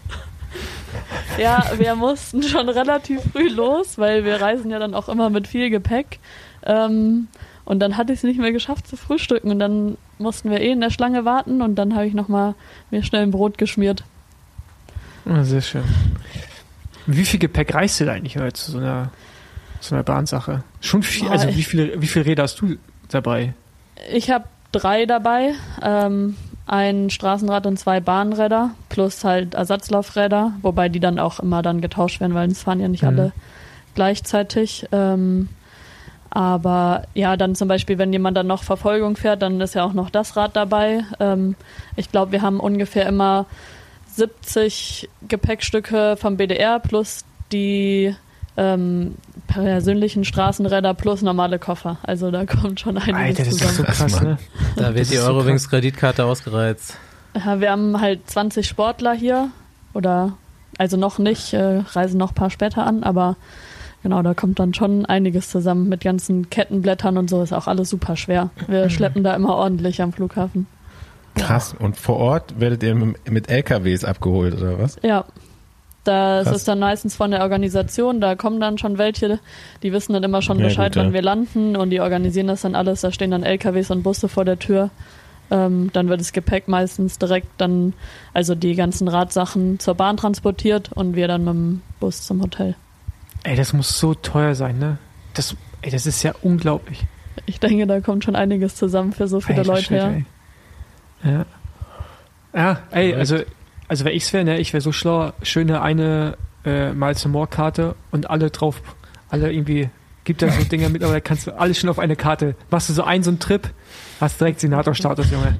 Ja, wir mussten schon relativ früh los, weil wir reisen ja dann auch immer mit viel Gepäck. Ähm, und dann hatte ich es nicht mehr geschafft zu frühstücken und dann mussten wir eh in der Schlange warten und dann habe ich nochmal mir schnell ein Brot geschmiert. Oh, sehr schön. Wie viel Gepäck reist du da eigentlich heute zu so einer, so einer Bahnsache? Schon viel, also wie viele, wie viele Räder hast du dabei? Ich habe drei dabei. Ähm, ein Straßenrad und zwei Bahnräder plus halt Ersatzlaufräder, wobei die dann auch immer dann getauscht werden, weil es fahren ja nicht mhm. alle gleichzeitig. Ähm, aber ja, dann zum Beispiel, wenn jemand dann noch Verfolgung fährt, dann ist ja auch noch das Rad dabei. Ähm, ich glaube, wir haben ungefähr immer siebzig Gepäckstücke vom B D R plus die ähm, persönlichen Straßenräder plus normale Koffer. Also da kommt schon einiges Alter, das zusammen. ist so krass, ne? Da wird die Eurowings-Kreditkarte ausgereizt. Ja, wir haben halt zwanzig Sportler hier oder also noch nicht, äh, reisen noch ein paar später an, aber genau, da kommt dann schon einiges zusammen mit ganzen Kettenblättern und so, ist auch alles super schwer. Wir schleppen da immer ordentlich am Flughafen. Krass, und vor Ort werdet ihr mit L K Ws abgeholt, oder was? Ja, das Krass. ist dann meistens von der Organisation, da kommen dann schon welche, die wissen dann immer schon Ja, Bescheid, gut, ja. wann wir landen und die organisieren das dann alles, da stehen dann L K Ws und Busse vor der Tür. Ähm, dann wird das Gepäck meistens direkt dann, also die ganzen Radsachen zur Bahn transportiert und wir dann mit dem Bus zum Hotel. Ey, das muss so teuer sein, ne? Das, ey, das ist ja unglaublich. Ich denke, da kommt schon einiges zusammen für so viele Alter Leute Schwede, her. ey. Ja. Ja, ey, also, also wenn ich's wäre, ne, ich wäre so schlau, schöne eine äh, Mal zum More-Karte und alle drauf, alle irgendwie, gibt da so Dinger mit, aber da kannst du alles schon auf eine Karte. Machst du so einen, so einen Trip, hast direkt Senator-Status, Junge.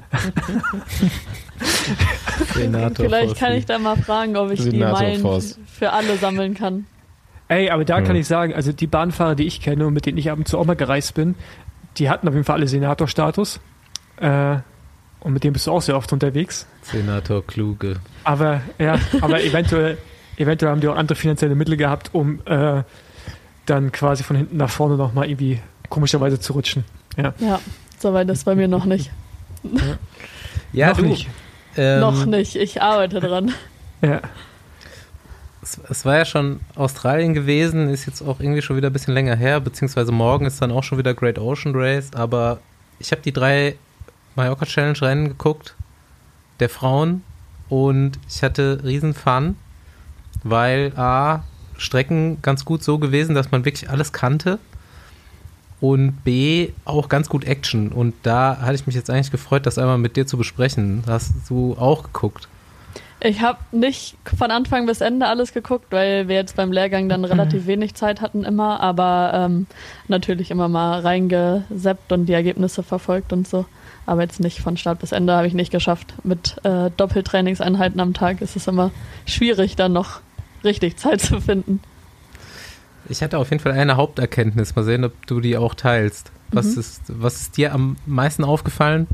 Senator Vielleicht kann ich da mal fragen, ob ich die Senator Meilen Force. für alle sammeln kann. Ey, aber da Ja. kann ich sagen, also die Bahnfahrer, die ich kenne und mit denen ich ab und zu auch mal gereist bin, die hatten auf jeden Fall alle Senator-Status. Äh, und mit denen bist du auch sehr oft unterwegs. Senator Kluge. Aber ja, aber eventuell, eventuell haben die auch andere finanzielle Mittel gehabt, um äh, dann quasi von hinten nach vorne nochmal irgendwie komischerweise zu rutschen. Ja, Ja, soweit ist bei mir noch nicht. Ja, noch du. nicht. Ähm, noch nicht, ich arbeite dran. Ja. Es, es war ja schon Australien gewesen, ist jetzt auch irgendwie schon wieder ein bisschen länger her, beziehungsweise morgen ist dann auch schon wieder Great Ocean Race, aber ich habe die drei Mallorca Challenge Rennen geguckt, der Frauen, und ich hatte riesen Fun, weil A, Strecken ganz gut so gewesen, dass man wirklich alles kannte, und B, auch ganz gut Action, und da hatte ich mich jetzt eigentlich gefreut, das einmal mit dir zu besprechen. Hast du auch geguckt? Ich habe nicht von Anfang bis Ende alles geguckt, weil wir jetzt beim Lehrgang dann relativ wenig Zeit hatten immer, aber ähm, natürlich immer mal reingesappt und die Ergebnisse verfolgt und so. Aber jetzt nicht von Start bis Ende, habe ich nicht geschafft. Mit äh, Doppeltrainingseinheiten am Tag ist es immer schwierig, dann noch richtig Zeit zu finden. Ich hatte auf jeden Fall eine Haupterkenntnis. Mal sehen, ob du die auch teilst. Was, mhm. ist, was ist dir am meisten aufgefallen?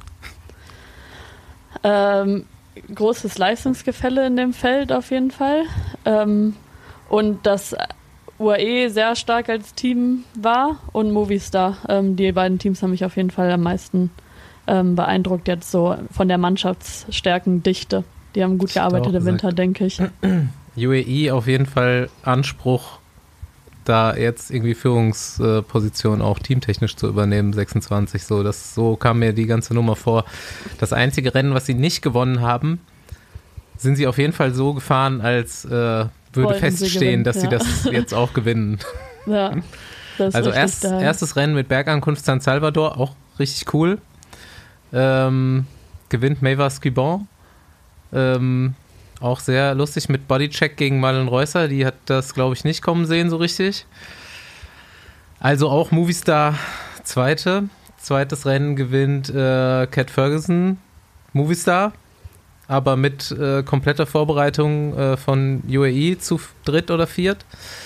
Ähm, großes Leistungsgefälle in dem Feld auf jeden Fall. Ähm, und dass U A E sehr stark als Team war und Movistar. Ähm, die beiden Teams haben mich auf jeden Fall am meisten ähm, beeindruckt, jetzt so von der Mannschaftsstärkendichte. Die haben gut gearbeitet im Winter, denke ich. U A E auf jeden Fall Anspruch, da jetzt irgendwie Führungsposition auch teamtechnisch zu übernehmen, sechsundzwanzig, so, das, so kam mir die ganze Nummer vor. Das einzige Rennen, was sie nicht gewonnen haben, sind sie auf jeden Fall so gefahren, als äh, würde Wollten feststehen, gewinnen, dass ja. sie das jetzt auch gewinnen. Ja, das ist also richtig erst, da. erstes Rennen mit Bergankunft San Salvador, auch richtig cool. Ähm, gewinnt Maeva Skibon. Ähm, Auch sehr lustig mit Bodycheck gegen Marlen Reusser. Die hat das, glaube ich, nicht kommen sehen so richtig. Also auch Movistar Zweite. Zweites Rennen gewinnt äh, Cat Ferguson, Movistar. Aber mit äh, kompletter Vorbereitung äh, von U A E zu dritt oder viert.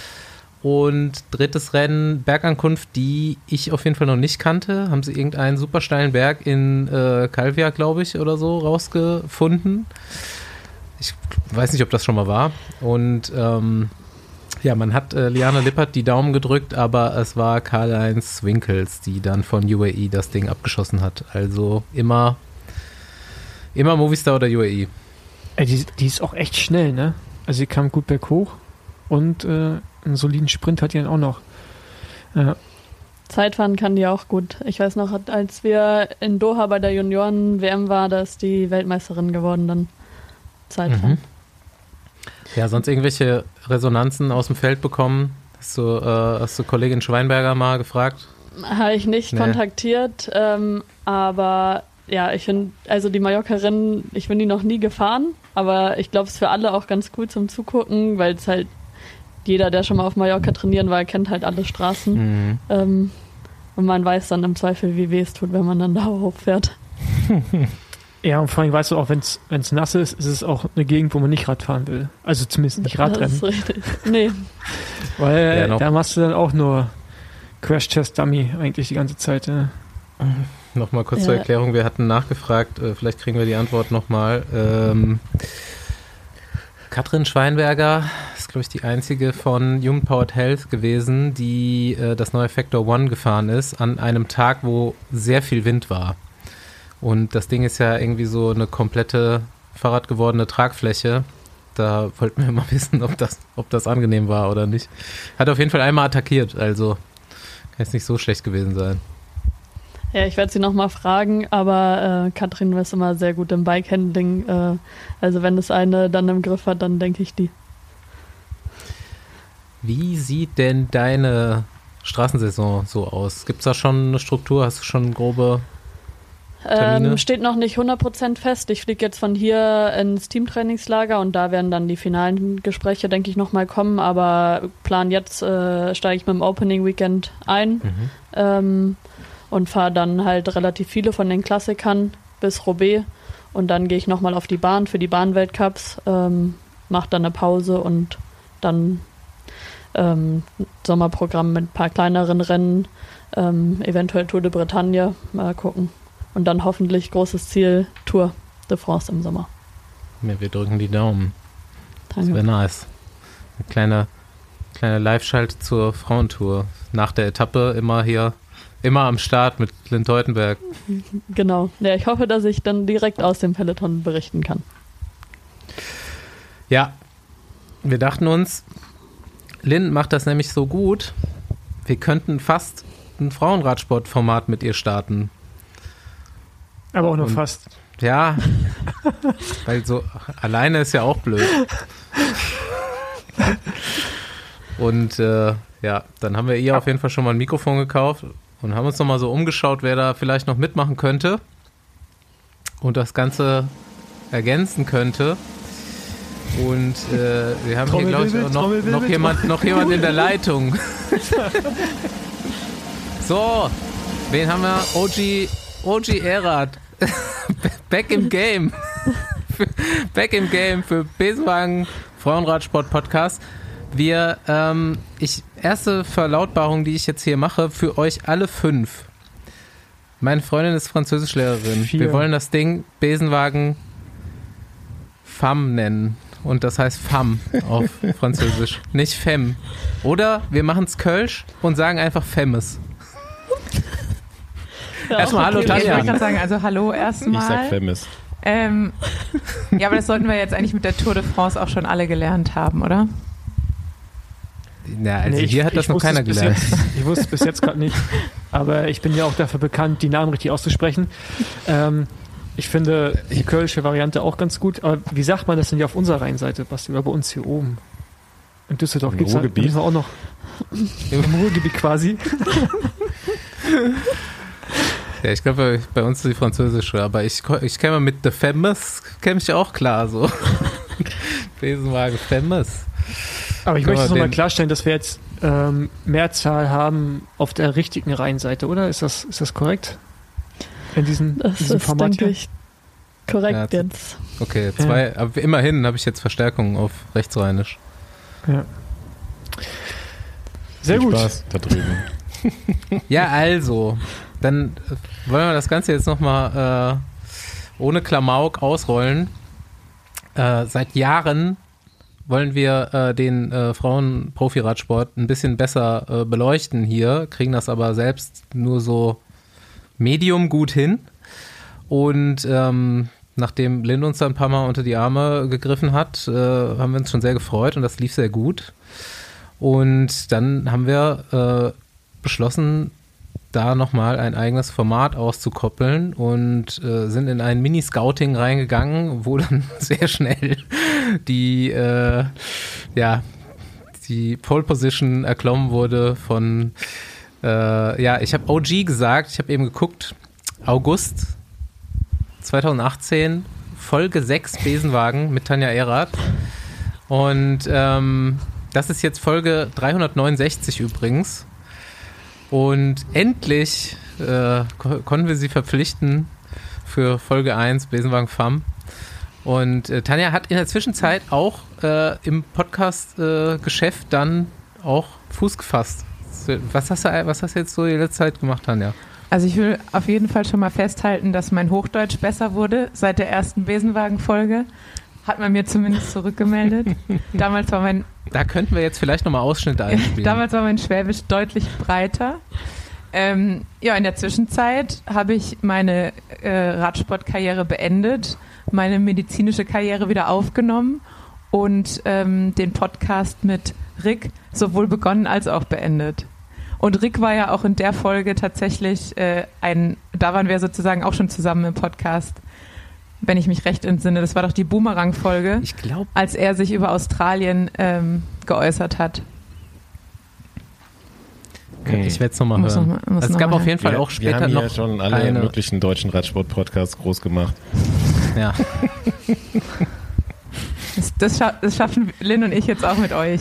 Und drittes Rennen, Bergankunft, die ich auf jeden Fall noch nicht kannte. Haben sie irgendeinen super steilen Berg in äh, Calvia, glaube ich, oder so rausgefunden. Ich weiß nicht, ob das schon mal war. Und ähm, ja, man hat äh, Liane Lippert die Daumen gedrückt, aber es war Karl-Heinz Winkels, die dann von U A E das Ding abgeschossen hat. Also immer, immer Movistar oder U A E. Ey, die, die ist auch echt schnell, ne? Also sie kam gut berghoch und äh, einen soliden Sprint hat die dann auch noch. Ja. Zeitfahren kann die auch gut. Ich weiß noch, als wir in Doha bei der Junioren-W M war, da ist die Weltmeisterin geworden dann. Zeitfahren. Mhm. Ja, sonst irgendwelche Resonanzen aus dem Feld bekommen? Hast du, äh, hast du Kollegin Schweinberger mal gefragt? Habe ich nicht Nee. kontaktiert, ähm, aber ja, ich finde, also die Mallorca-Rennen, ich bin die noch nie gefahren, aber ich glaube, es ist für alle auch ganz cool zum Zugucken, weil es halt jeder, der schon mal auf Mallorca trainieren war, kennt halt alle Straßen. Mhm. Ähm, und man weiß dann im Zweifel, wie weh es tut, wenn man dann da hochfährt. Ja, und vor allem weißt du auch, wenn es nass ist, ist es auch eine Gegend, wo man nicht Rad fahren will. Also zumindest nicht Radrennen. Das ist richtig. Nee. Weil Ja, noch- da machst du dann auch nur Crash-Test-Dummy eigentlich die ganze Zeit. Ja. Nochmal kurz Ja. zur Erklärung, wir hatten nachgefragt, äh, vielleicht kriegen wir die Antwort nochmal. Ähm, Katrin Schweinberger ist, glaube ich, die einzige von Human Powered Health gewesen, die äh, das neue Factor One gefahren ist, an einem Tag, wo sehr viel Wind war. Und das Ding ist ja irgendwie so eine komplette fahrradgewordene Tragfläche. Da wollten wir mal wissen, ob das, ob das angenehm war oder nicht. Hat auf jeden Fall einmal attackiert, also kann jetzt nicht so schlecht gewesen sein. Ja, ich werde sie nochmal fragen, aber äh, Katrin ist immer sehr gut im Bikehandling. Äh, also wenn das eine dann im Griff hat, dann denke ich die. Wie sieht denn deine Straßensaison so aus? Gibt es da schon eine Struktur? Hast du schon grobe Termine? Ähm, steht noch nicht hundert Prozent fest. Ich fliege jetzt von hier ins Teamtrainingslager und da werden dann die finalen Gespräche, denke ich, nochmal kommen. Aber Plan jetzt äh, steige ich mit dem Opening Weekend ein Mhm. ähm, und fahre dann halt relativ viele von den Klassikern bis Roubaix. Und dann gehe ich nochmal auf die Bahn für die Bahnweltcups, ähm, mache dann eine Pause und dann ähm, Sommerprogramm mit ein paar kleineren Rennen, ähm, eventuell Tour de Bretagne, mal gucken. Und dann hoffentlich großes Ziel, Tour de France im Sommer. Ja, wir drücken die Daumen. Das wäre Danke. nice. Eine kleine, kleine Live-Schalt zur Frauentour. Nach der Etappe immer hier, immer am Start mit Clint Teutenberg. Genau. Ja, ich hoffe, dass ich dann direkt aus dem Peloton berichten kann. Ja, wir dachten uns, Lynn macht das nämlich so gut, wir könnten fast ein Frauenradsportformat mit ihr starten. Aber auch nur Und- fast. Ja, weil so alleine ist ja auch blöd. Und äh, ja, dann haben wir ihr auf jeden Fall schon mal ein Mikrofon gekauft und haben uns nochmal so umgeschaut, wer da vielleicht noch mitmachen könnte und das Ganze ergänzen könnte. Und äh, wir haben hier, glaube ich, auch noch, noch, jemand, noch jemand in der Leitung. So, wen haben wir? O G, O G Erad. Back im Game. Back im Game für Besenwagen Frauenradsport Podcast. Wir, ähm, ich, erste Verlautbarung, die ich jetzt hier mache, für euch alle fünf. Meine Freundin ist Französischlehrerin. Vier. Wir wollen das Ding Besenwagen Femme nennen. Und das heißt Femme auf Französisch, nicht Femme. Oder wir machen es Kölsch und sagen einfach Femmes. Ja, Erstmal hallo Okay, ich Tanja. wollte gerade sagen, also hallo erstmal. Ich sag Femmes. Ähm, ja, aber das sollten wir jetzt eigentlich mit der Tour de France auch schon alle gelernt haben, oder? Ja, also Nee, hier ich- hat das ich noch wusste keiner es bis gelernt. Jetzt, ich wusste es bis jetzt gerade nicht. Aber ich bin ja auch dafür bekannt, die Namen richtig auszusprechen. Ähm, ich finde die kölsche Variante auch ganz gut. Aber wie sagt man das denn ja auf unserer Rheinseite, Basti? Oder bei uns hier oben? In Düsseldorf Im gibt es Ruhrgebiet? auch noch. Im Ruhrgebiet quasi. Ja, ich glaube, bei uns ist die französische, aber ich, ich kenne mit The Femmes, kenne ich auch klar so. Besenwagen Femmes. Aber ich Können möchte wir es nochmal den- klarstellen, dass wir jetzt ähm, Mehrzahl haben auf der richtigen Rheinseite, oder? Ist das, ist das korrekt? In diesem, Das diesem ist, Format denke hier? ich, korrekt Ja, jetzt. Okay, zwei, aber immerhin habe ich jetzt Verstärkung auf Rechtsrheinisch. Ja. Sehr Viel gut. Spaß da drüben. Ja, also, dann äh, wollen wir das Ganze jetzt nochmal äh, ohne Klamauk ausrollen. Äh, seit Jahren wollen wir äh, den äh, Frauen-Profi-Radsport ein bisschen besser äh, beleuchten hier, kriegen das aber selbst nur so medium gut hin. Und ähm, nachdem Lynn uns da ein paar Mal unter die Arme gegriffen hat, äh, haben wir uns schon sehr gefreut und das lief sehr gut. Und dann haben wir äh, beschlossen, da nochmal ein eigenes Format auszukoppeln und äh, sind in ein Mini-Scouting reingegangen, wo dann sehr schnell die, äh, ja, die Pole Position erklommen wurde von, äh, ja, ich habe O G gesagt, ich habe eben geguckt, August zweitausendachtzehn, Folge sechs Besenwagen mit Tanja Erath. Und ähm, das ist jetzt Folge dreihundertneunundsechzig übrigens. Und endlich äh, ko- konnten wir sie verpflichten für Folge eins, Besenwagen Femme. Und äh, Tanja hat in der Zwischenzeit auch äh, im Podcast-Geschäft dann auch Fuß gefasst. Was hast, du, was hast du jetzt so die letzte Zeit gemacht, Tanja? Also ich will auf jeden Fall schon mal festhalten, dass mein Hochdeutsch besser wurde seit der ersten Besenwagen-Folge. Hat man mir zumindest zurückgemeldet. Damals war mein Da könnten wir jetzt vielleicht nochmal Ausschnitte einspielen. Damals war mein Schwäbisch deutlich breiter. Ähm, ja, in der Zwischenzeit habe ich meine äh, Radsportkarriere beendet, meine medizinische Karriere wieder aufgenommen und ähm, den Podcast mit Rick sowohl begonnen als auch beendet. Und Rick war ja auch in der Folge tatsächlich äh, ein, da waren wir sozusagen auch schon zusammen im Podcast, wenn ich mich recht entsinne. Das war doch die Boomerang-Folge, Ich glaube, als er sich über Australien ähm, geäußert hat. ich werde es nochmal Muss hören. noch mal- muss also es noch gab mal auf jeden Fall wir, auch wir später haben noch ja schon alle eine, möglichen deutschen Radsport-Podcasts groß gemacht. ja. Das, das, scha das schaffen Lynn und ich jetzt auch mit euch.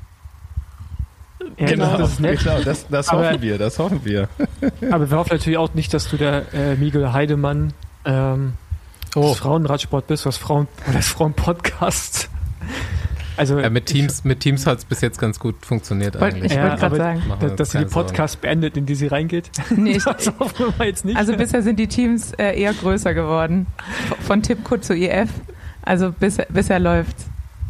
Ja, genau. Das ist nett. Genau, das, das Aber- hoffen wir, das hoffen wir. Aber wir hoffen natürlich auch nicht, dass du der äh, Miguel Heidemann ähm, Oh. des Frauenradsport bist, was Frauen, des Frauenpodcasts. Also Ja, mit Teams, mit Teams hat es bis jetzt ganz gut funktioniert Wollt- eigentlich. ich Ja, wollte gerade aber- sagen. Machen wir dass, uns dass sie die keine Sorgen. Podcasts beendet, in die sie reingeht. Nee, ich, Das hoffen wir mal jetzt nicht. also bisher sind die Teams äh, eher größer geworden. V- Von Tipco zu E F. Also bisher, bisher läuft's.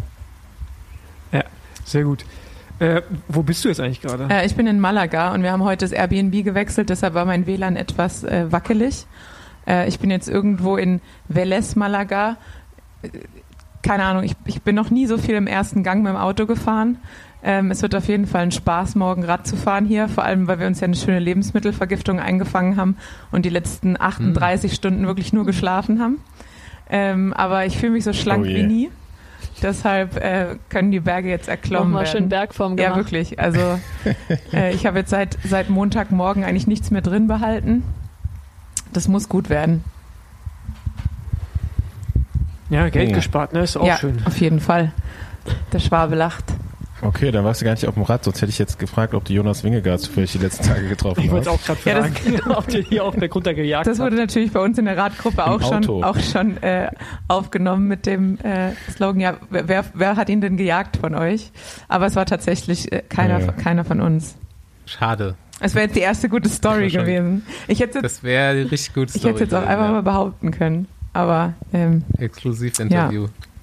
Sehr gut. Äh, wo bist du jetzt eigentlich gerade? Äh, ich bin in Malaga und wir haben heute das Airbnb gewechselt, deshalb war mein W L A N etwas äh, wackelig. Äh, ich bin jetzt irgendwo in Vélez, Malaga. Äh, Keine Ahnung, ich, ich bin noch nie so viel im ersten Gang mit dem Auto gefahren. Ähm, es wird auf jeden Fall ein Spaß, morgen Rad zu fahren hier, vor allem, weil wir uns ja eine schöne Lebensmittelvergiftung eingefangen haben und die letzten achtunddreißig Stunden wirklich nur geschlafen haben. Ähm, aber ich fühle mich so schlank Oh je. wie nie. Deshalb äh, können die Berge jetzt erklommen Nochmal werden. schön Bergform gemacht. Ja, wirklich. Also äh, ich habe jetzt seit, seit Montagmorgen eigentlich nichts mehr drin behalten. Das muss gut werden. Ja, Geld Ja. gespart, ne? Ist auch ja, schön. auf jeden Fall. Der Schwabe lacht. Okay, dann warst du gar nicht auf dem Rad, sonst hätte ich jetzt gefragt, ob du Jonas Wingegaard zufällig die letzten Tage getroffen Ich hast. wollte auch gerade Ja, das- fragen, ob der hier auch der Grund gejagt Das wurde hat. natürlich bei uns in der Radgruppe auch schon, Auto. auch schon äh, aufgenommen mit dem äh, Slogan, ja, wer, wer hat ihn denn gejagt von euch? Aber es war tatsächlich äh, keiner, Ja. keiner von uns. Schade. Es wäre jetzt die erste gute Story Das war schon- gewesen. Ich hätte Das wäre eine richtig gute ich Story. hätte jetzt auch gewesen, einfach ja. mal behaupten können. Aber ähm, Exklusivinterview.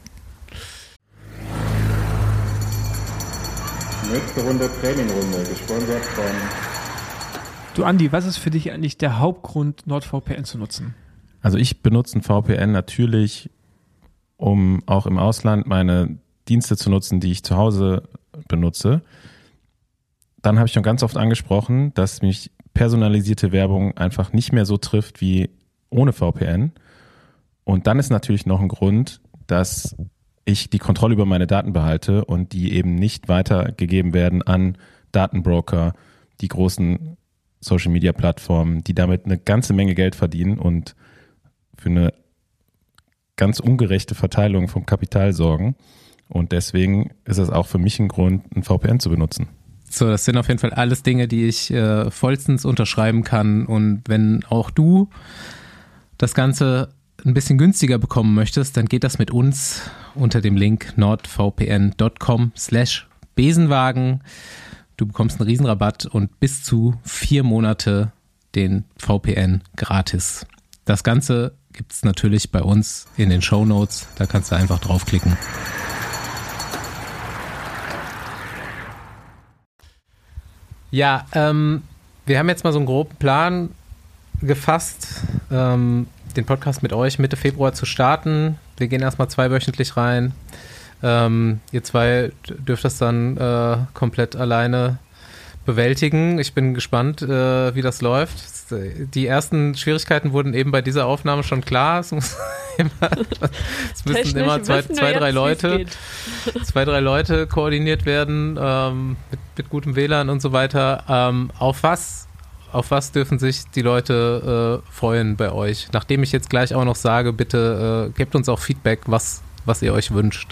Nächste Runde Trainingrunde, gesponsert von Du Andi, was ist für dich eigentlich der Hauptgrund, NordVPN zu nutzen? Also ich benutze ein V P N natürlich, um auch im Ausland meine Dienste zu nutzen, die ich zu Hause benutze. Dann habe ich schon ganz oft angesprochen, dass mich personalisierte Werbung einfach nicht mehr so trifft wie ohne V P N. Und dann ist natürlich noch ein Grund, dass ich die Kontrolle über meine Daten behalte und die eben nicht weitergegeben werden an Datenbroker, die großen Social-Media-Plattformen, die damit eine ganze Menge Geld verdienen und für eine ganz ungerechte Verteilung vom Kapital sorgen. Und deswegen ist es auch für mich ein Grund, ein V P N zu benutzen. So, das sind auf jeden Fall alles Dinge, die ich äh, vollstens unterschreiben kann. Und wenn auch du das Ganze ein bisschen günstiger bekommen möchtest, dann geht das mit uns unter dem Link nordvpn.com slash Besenwagen. Du bekommst einen Riesenrabatt und bis zu vier Monate den V P N gratis. Das Ganze gibt es natürlich bei uns in den Shownotes. Da kannst du einfach draufklicken. Ja, ähm, wir haben jetzt mal so einen groben Plan gefasst, ähm, den Podcast mit euch Mitte Februar zu starten. Wir gehen erstmal zweiwöchentlich rein. Ähm, ihr zwei dürft das dann äh, komplett alleine bewältigen. Ich bin gespannt, äh, wie das läuft. Die ersten Schwierigkeiten wurden eben bei dieser Aufnahme schon klar. Es, muss immer, es müssen Technisch immer zwei, wissen wir zwei drei jetzt, Leute, wie's geht. zwei, drei Leute koordiniert werden ähm, mit, mit gutem W L A N und so weiter. Ähm, auf was, auf was dürfen sich die Leute äh, freuen bei euch? Nachdem ich jetzt gleich auch noch sage, bitte äh, gebt uns auch Feedback, was, was ihr euch wünscht.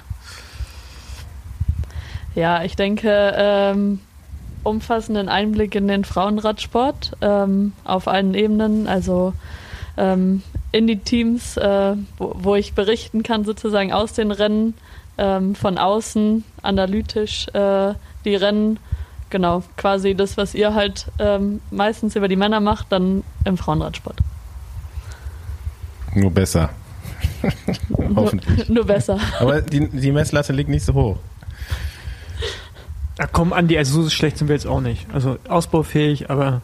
Ja, ich denke, ähm, umfassenden Einblick in den Frauenradsport ähm, auf allen Ebenen, also ähm, in die Teams, äh, wo, wo ich berichten kann sozusagen aus den Rennen, ähm, von außen, analytisch äh, die Rennen, genau, quasi das, was ihr halt ähm, meistens über die Männer macht, dann im Frauenradsport. Nur besser. Hoffentlich. Nur besser. Aber die, die Messlatte liegt nicht so hoch. Ach komm, Andi, also so schlecht sind wir jetzt auch nicht. Also ausbaufähig, aber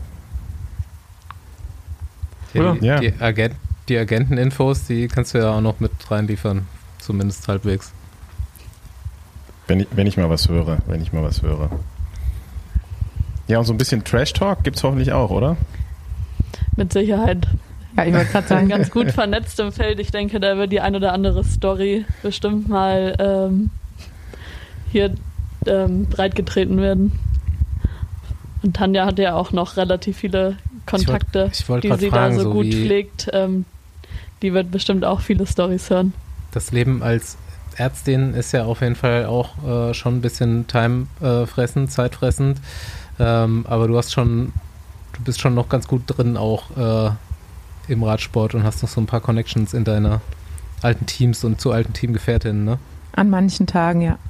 Die, Oder? die, Ja. die, Agent, die Agenteninfos, die kannst du ja auch noch mit reinliefern, zumindest halbwegs. Wenn ich, wenn ich mal was höre, wenn ich mal was höre. Ja, und so ein bisschen Trash-Talk gibt's hoffentlich auch, oder? Mit Sicherheit. ja, ich wollte gerade Dann sagen, ganz gut vernetzt im Feld. Ich denke, da wird die ein oder andere Story bestimmt mal ähm, hier ähm, breitgetreten werden. Und Tanja hat ja auch noch relativ viele Kontakte, Ich wollt- ich wollt die grad sie fragen, da so so gut wie- pflegt. Ähm, die wird bestimmt auch viele Storys hören. Das Leben als Ärztin ist ja auf jeden Fall auch äh, schon ein bisschen timefressend, äh, zeitfressend. Ähm, aber du hast schon, du bist schon noch ganz gut drin auch äh, im Radsport und hast noch so ein paar Connections in deiner alten Teams und zu alten Teamgefährtinnen, ne? an manchen Tagen, ja.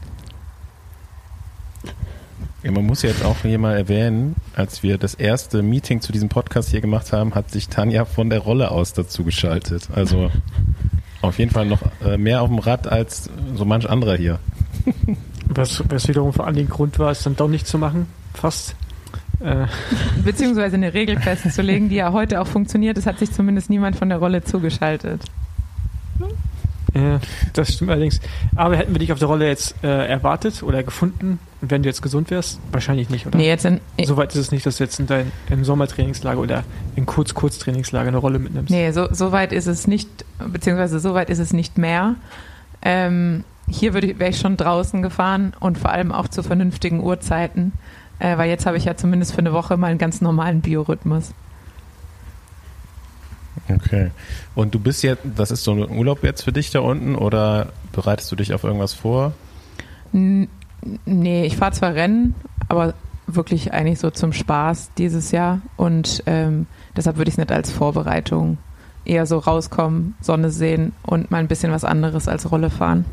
Ja, man muss jetzt auch hier mal erwähnen, als wir das erste Meeting zu diesem Podcast hier gemacht haben, hat sich Tanja von der Rolle aus dazu geschaltet. Also auf jeden Fall noch äh, mehr auf dem Rad als so manch anderer hier. was, was wiederum vor allem den Grund war, es dann doch nicht zu machen, fast. Äh, Beziehungsweise eine Regel festzulegen, die ja heute auch funktioniert. Es hat sich zumindest niemand von der Rolle zugeschaltet. ja, das stimmt allerdings. Aber hätten wir dich auf der Rolle jetzt äh, erwartet oder gefunden, wenn du jetzt gesund wärst? Wahrscheinlich nicht, oder? Nee, jetzt in, Soweit ist es nicht, dass du jetzt in dein, im Sommertrainingslager oder im Kurz-Kurz-Trainingslager eine Rolle mitnimmst. nee, so, so weit ist es nicht, beziehungsweise so weit ist es nicht mehr. Ähm, hier würde ich, wäre ich schon draußen gefahren und vor allem auch zu vernünftigen Uhrzeiten, äh, weil jetzt habe ich ja zumindest für eine Woche mal einen ganz normalen Biorhythmus. Okay. Und du bist jetzt, das ist so ein Urlaub jetzt für dich da unten oder bereitest du dich auf irgendwas vor? N- nee, ich fahre zwar Rennen, aber wirklich eigentlich so zum Spaß dieses Jahr und ähm, deshalb würde ich es nicht als Vorbereitung eher so rauskommen, Sonne sehen und mal ein bisschen was anderes als Rolle fahren.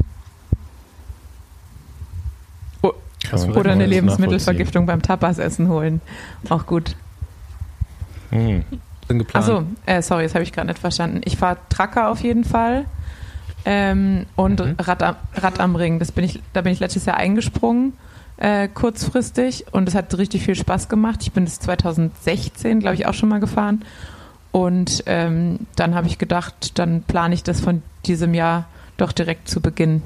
Oh, oder eine Lebensmittelvergiftung beim Tapas-Essen holen. Auch gut. Hm. Bin geplant. Achso, äh, sorry, das habe ich gerade nicht verstanden. Ich fahre Tracker auf jeden Fall ähm, und Mhm. Rad, am, Rad am Ring. Das bin ich, da bin ich letztes Jahr eingesprungen, äh, kurzfristig und es hat richtig viel Spaß gemacht. Ich bin das zwanzig sechzehn, glaube ich, auch schon mal gefahren und ähm, dann habe ich gedacht, dann plane ich das von diesem Jahr doch direkt zu Beginn.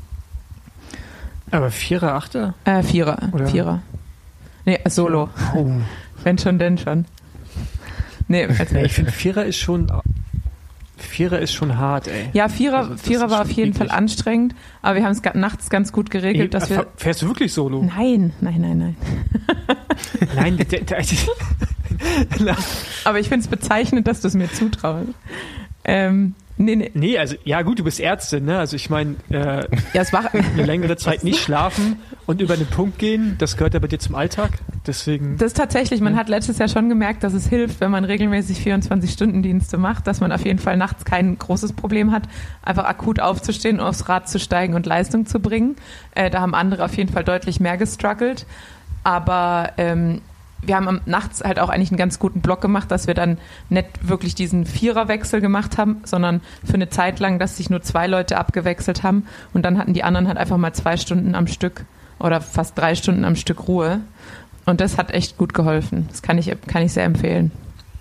Aber Vierer, Achter? Äh, Vierer, Oder? Vierer. Nee, Solo. Oh. Wenn schon, denn schon. Nee, also Ja, ich finde Vierer ist schon Vierer ist schon hart, ey. Ja, Vierer, Also das Vierer ist war schon auf jeden eklig. Fall anstrengend, aber wir haben es ga- nachts ganz gut geregelt, dass wir. Fährst du wirklich Solo? Nein, nein, nein, nein. Nein, der, der, der, Aber ich finde es bezeichnend, dass du es mir zutraust. Ähm, nee, nee. nee, also ja gut, du bist Ärztin, ne? Also ich meine, äh, Ja, es war. eine längere Zeit nicht schlafen und über den Punkt gehen, das gehört ja bei dir zum Alltag. Deswegen. Das ist tatsächlich, man hat letztes Jahr schon gemerkt, dass es hilft, wenn man regelmäßig vierundzwanzig-Stunden-Dienste macht, dass man auf jeden Fall nachts kein großes Problem hat, einfach akut aufzustehen, aufs Rad zu steigen und Leistung zu bringen. Äh, da haben andere auf jeden Fall deutlich mehr gestruggelt. Aber ähm, wir haben am, nachts halt auch eigentlich einen ganz guten Block gemacht, dass wir dann nicht wirklich diesen Viererwechsel gemacht haben, sondern für eine Zeit lang, dass sich nur zwei Leute abgewechselt haben und dann hatten die anderen halt einfach mal zwei Stunden am Stück oder fast drei Stunden am Stück Ruhe. Und das hat echt gut geholfen. Das kann ich, kann ich sehr empfehlen.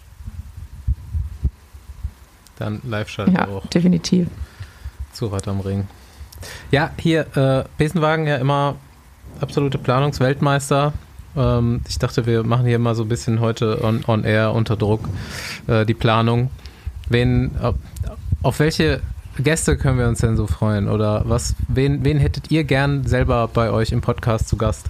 Dann Live-Schalter Ja, auch definitiv. zu Rad am Ring. Ja, hier, äh, Besenwagen ja immer absolute Planungsweltmeister. Ähm, ich dachte, wir machen hier mal so ein bisschen heute on, on air unter Druck äh, die Planung. Wen, auf, auf welche Gäste können wir uns denn so freuen? Oder was, wen, wen hättet ihr gern selber bei euch im Podcast zu Gast?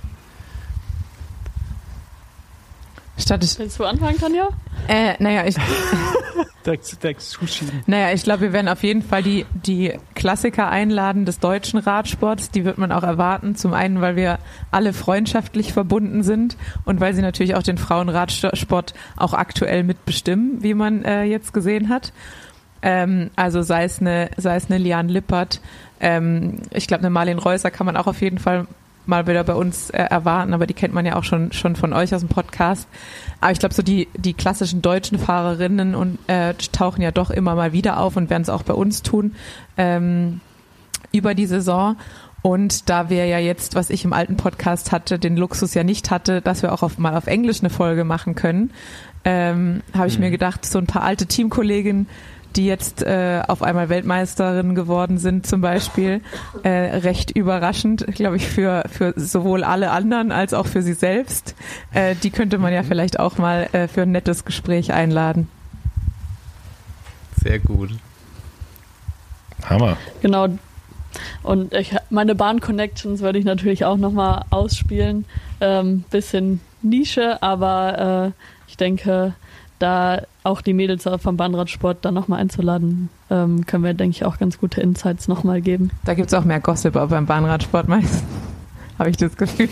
Statt ich, Willst du anfangen, Tanja? äh, naja, ich, Direkt, direkt zuschieben. naja, ich glaube, wir werden auf jeden Fall die, die Klassiker einladen des deutschen Radsports. Die wird man auch erwarten. Zum einen, weil wir alle freundschaftlich verbunden sind und weil sie natürlich auch den Frauenradsport auch aktuell mitbestimmen, wie man äh, jetzt gesehen hat. Ähm, also sei es eine, sei es eine Liane Lippert. Ähm, ich glaube, eine Marlene Reusser kann man auch auf jeden Fall mal wieder bei uns äh, erwarten, aber die kennt man ja auch schon schon von euch aus dem Podcast. Aber ich glaube, so die die klassischen deutschen Fahrerinnen und äh, tauchen ja doch immer mal wieder auf und werden es auch bei uns tun ähm, über die Saison. Und da wir ja jetzt, was ich im alten Podcast hatte, den Luxus ja nicht hatte, dass wir auch auf, mal auf Englisch eine Folge machen können, ähm, habe ich Mhm. mir gedacht, so ein paar alte Teamkolleginnen, die jetzt äh, auf einmal Weltmeisterin geworden sind zum Beispiel, äh, recht überraschend, glaube ich, für, für sowohl alle anderen als auch für sie selbst. Äh, die könnte man ja vielleicht auch mal äh, für ein nettes Gespräch einladen. Sehr gut. Hammer. Genau. Und ich, meine Bahn-Connections werde ich natürlich auch nochmal ausspielen. Ähm, bisschen Nische, aber äh, ich denke, da auch die Mädels vom Bahnradsport dann nochmal einzuladen, ähm, können wir, denke ich, auch ganz gute Insights nochmal geben. Da gibt es auch mehr Gossip auch beim Bahnradsport meistens, habe ich das Gefühl.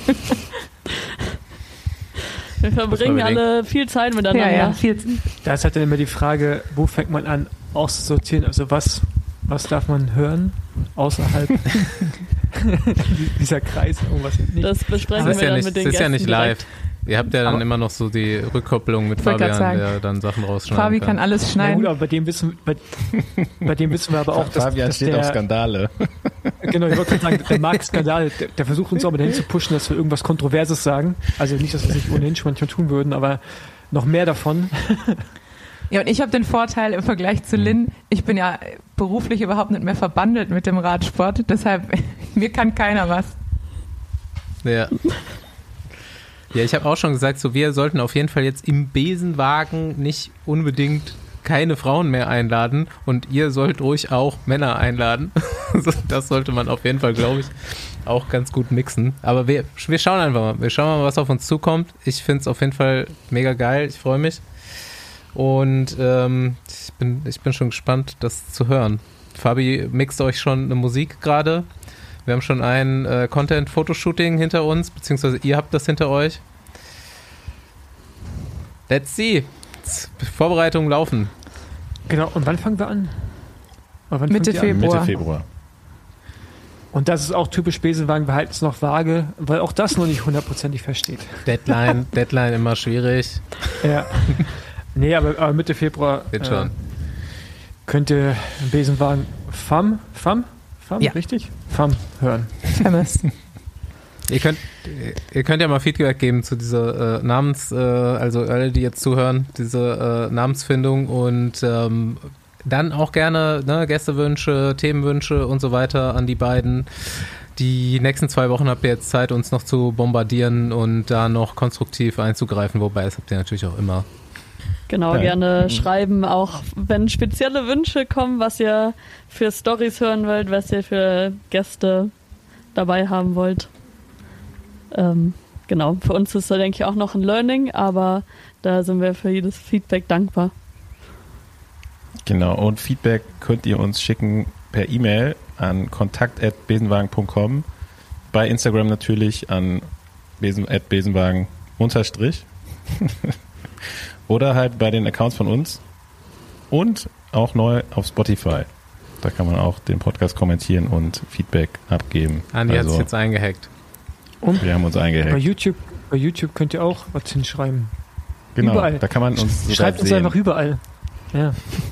Wir verbringen bedenken. alle viel Zeit miteinander. Ja, ja, viel, Da ist halt dann immer die Frage, wo fängt man an auszusortieren? Also was, was darf man hören außerhalb dieser Kreise und was nicht? Das besprechen Das ist wir ja dann nicht, mit den das ist ja Gästen nicht direkt. live. Ihr habt ja dann Aber- immer noch so die Rückkopplung mit Ich wollte Fabian, grad sagen, der dann Sachen rausschneiden Fabi kann alles Na gut, schneiden. aber bei dem wissen, bei, bei dem wissen wir aber auch, dass, Fabian dass steht der, auf Skandale. genau, ich wollte gerade sagen, der Marc Skandal, der, der versucht uns auch mal dahin zu pushen, dass wir irgendwas Kontroverses sagen. Also nicht, dass wir es nicht ohnehin schon manchmal tun würden, aber noch mehr davon. Ja, und ich habe den Vorteil im Vergleich zu Lynn, ich bin ja beruflich überhaupt nicht mehr verbandelt mit dem Radsport, deshalb mir kann keiner was. Ja. Ja, ich habe auch schon gesagt, so wir sollten auf jeden Fall jetzt im Besenwagen nicht unbedingt keine Frauen mehr einladen und ihr sollt ruhig auch Männer einladen. Das sollte man auf jeden Fall, glaube ich, auch ganz gut mixen. Aber wir, wir schauen einfach mal. Wir schauen mal, was auf uns zukommt. Ich finde es auf jeden Fall mega geil. Ich freue mich. Und ähm, ich, bin, ich bin schon gespannt, das zu hören. Fabi mixt euch schon eine Musik gerade. Wir haben schon ein äh, Content-Fotoshooting hinter uns, beziehungsweise ihr habt das hinter euch. Let's see. Vorbereitungen laufen. Genau, und wann fangen wir an? Oder wann Mitte fangt ihr an? Februar. Mitte Februar. Und das ist auch typisch Besenwagen, wir halten es noch vage, weil auch das noch nicht hundertprozentig versteht. Deadline, Deadline immer schwierig. Ja. Nee, aber, aber Mitte Februar Wird schon. Äh, könnte Besenwagen F A M, F A M, F A M, Ja. richtig? F A M hören. Famous. Ihr könnt, ihr könnt ja mal Feedback geben zu dieser äh, Namens, äh, also alle, die jetzt zuhören, diese äh, Namensfindung und ähm, dann auch gerne ne, Gästewünsche, Themenwünsche und so weiter an die beiden. Die nächsten zwei Wochen habt ihr jetzt Zeit, uns noch zu bombardieren und da noch konstruktiv einzugreifen, wobei das habt ihr natürlich auch immer. Genau, Ja. gerne schreiben, auch wenn spezielle Wünsche kommen, was ihr für Storys hören wollt, was ihr für Gäste dabei haben wollt. Ähm, genau, für uns ist da, denke ich, auch noch ein Learning, aber da sind wir für jedes Feedback dankbar. Genau, und Feedback könnt ihr uns schicken per E-Mail an kontakt at besenwagen punkt com, bei Instagram natürlich an besen, at besenwagen unterstrich oder halt bei den Accounts von uns und auch neu auf Spotify. Da kann man auch den Podcast kommentieren und Feedback abgeben. Andi hat also, es jetzt eingehackt. Und wir haben uns bei eingehackt. YouTube, bei YouTube könnt ihr auch was hinschreiben. Genau, überall. da kann man uns sogar Schreibt uns sehen. einfach überall. Ja.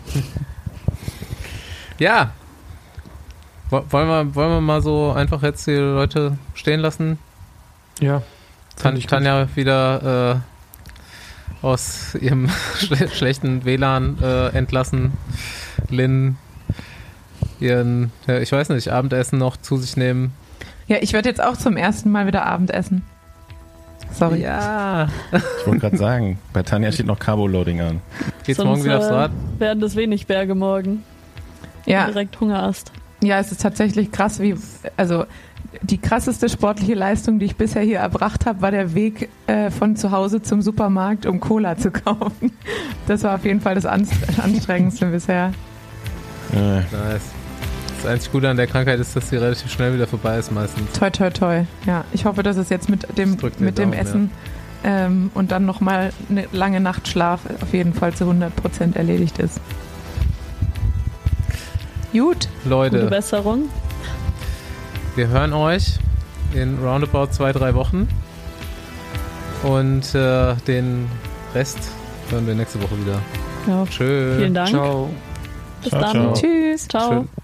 Ja. Wo- Wollen wir, wollen wir mal so einfach jetzt die Leute stehen lassen? Ja. Tan Fand ich gut. Tanja wieder äh, aus ihrem schle schlechten W L A N äh, entlassen. Lynn ihren, ja, ich weiß nicht, Abendessen noch zu sich nehmen. Ja, ich werde jetzt auch zum ersten Mal wieder Abendessen. Sorry. Ja. Ich wollte gerade sagen, bei Tanja steht noch Carbo-Loading an. Geht's Sonst, morgen wieder aufs äh, Rad? werden das wenig Berge morgen. Ja, Direkt Hungerast. ja, es ist tatsächlich krass, wie, also die krasseste sportliche Leistung, die ich bisher hier erbracht habe, war der Weg äh, von zu Hause zum Supermarkt, um Cola zu kaufen. Das war auf jeden Fall das Anst anstrengendste bisher. Äh, Nice. Das einzig Gute an der Krankheit ist, dass sie relativ schnell wieder vorbei ist meistens. Toi, toi, toi. Ja, ich hoffe, dass es jetzt mit dem, Ich drück dir mit dem Daumen, Essen ähm, und dann nochmal eine lange Nacht Schlaf auf jeden Fall zu hundert Prozent erledigt ist. Gut. Gute Leute, Besserung. wir hören euch in roundabout zwei, drei Wochen. Und äh, den Rest hören wir nächste Woche wieder. Ja, Tschö. vielen Dank. Ciao. Bis Ciao, dann. ciao. Tschüss. Ciao. Schön.